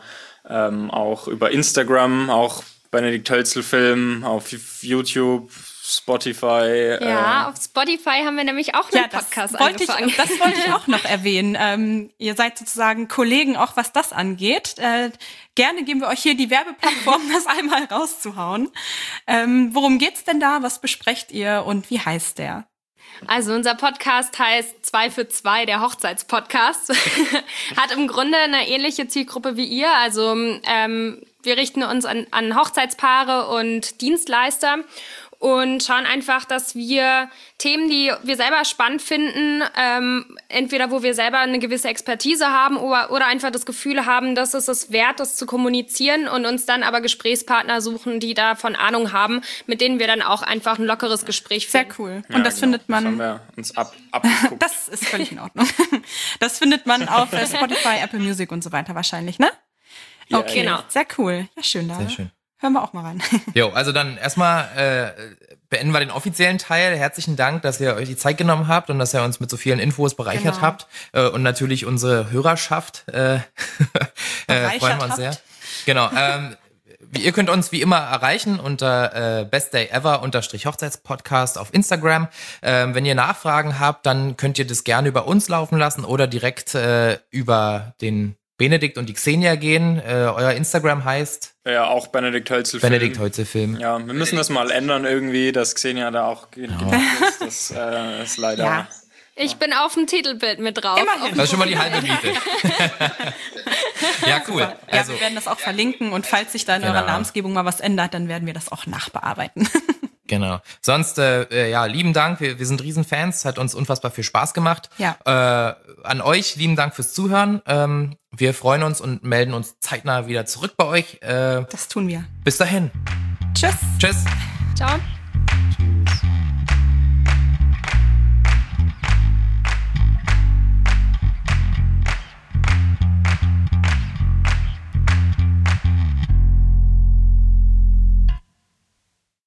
ähm, auch über Instagram, auch Benedikt Hölzel Film, auf YouTube, Spotify. Ja, äh, auf Spotify haben wir nämlich auch einen Ja, das Podcast wollte angefangen. ich, das wollte ich auch noch erwähnen. Ähm, ihr seid sozusagen Kollegen, auch was das angeht. Äh, gerne geben wir euch hier die Werbeplattform, das einmal rauszuhauen. Ähm, worum geht's denn da? Was besprecht ihr und wie heißt der? Also unser Podcast heißt zwei für zwei, der Hochzeitspodcast. Hat im Grunde eine ähnliche Zielgruppe wie ihr. Also ähm, wir richten uns an, an Hochzeitspaare und Dienstleister und schauen einfach, dass wir Themen, die wir selber spannend finden, ähm, entweder wo wir selber eine gewisse Expertise haben oder, oder einfach das Gefühl haben, dass es es wert ist, zu kommunizieren und uns dann aber Gesprächspartner suchen, die davon Ahnung haben, mit denen wir dann auch einfach ein lockeres Gespräch Sehr finden. cool. ja, Und das genau, findet man... Das haben wir uns ab, abgeguckt. Das ist völlig in Ordnung. Das findet man auf äh, Spotify, Apple Music und so weiter wahrscheinlich, ne? Ja, Okay, genau. Sehr cool. Ja, schön da. Sehr schön. Hören wir auch mal rein. Jo, also dann erstmal äh, beenden wir den offiziellen Teil. Herzlichen Dank, dass ihr euch die Zeit genommen habt und dass ihr uns mit so vielen Infos bereichert Genau. habt. Äh, und natürlich unsere Hörerschaft äh, äh, freuen wir uns sehr. Genau. Ähm, ihr könnt uns wie immer erreichen unter äh, bestdayever-hochzeitspodcast auf Instagram. Ähm, wenn ihr Nachfragen habt, dann könnt ihr das gerne über uns laufen lassen oder direkt äh, über den Benedikt und die Xenia gehen. Äh, euer Instagram heißt Ja, auch Benedikt Hölzel Film. Benedikt Hölzel Film. Ja, wir müssen das mal ändern irgendwie, dass Xenia da auch ge- gemacht ist. Das äh, ist leider... Ja. Ich bin auf dem Titelbild mit drauf. Immerhin. Das ist schon mal die halbe Miete. Ja, cool. Ja, Also, wir werden das auch verlinken und falls sich da in eurer Genau. Namensgebung mal was ändert, dann werden wir das auch nachbearbeiten. genau. Sonst, äh, ja, lieben Dank. Wir, wir sind Riesenfans. Hat uns unfassbar viel Spaß gemacht. Ja. Äh, an euch lieben Dank fürs Zuhören. Ähm, wir freuen uns und melden uns zeitnah wieder zurück bei euch. Äh, Das tun wir. bis dahin. Tschüss. Tschüss. Ciao.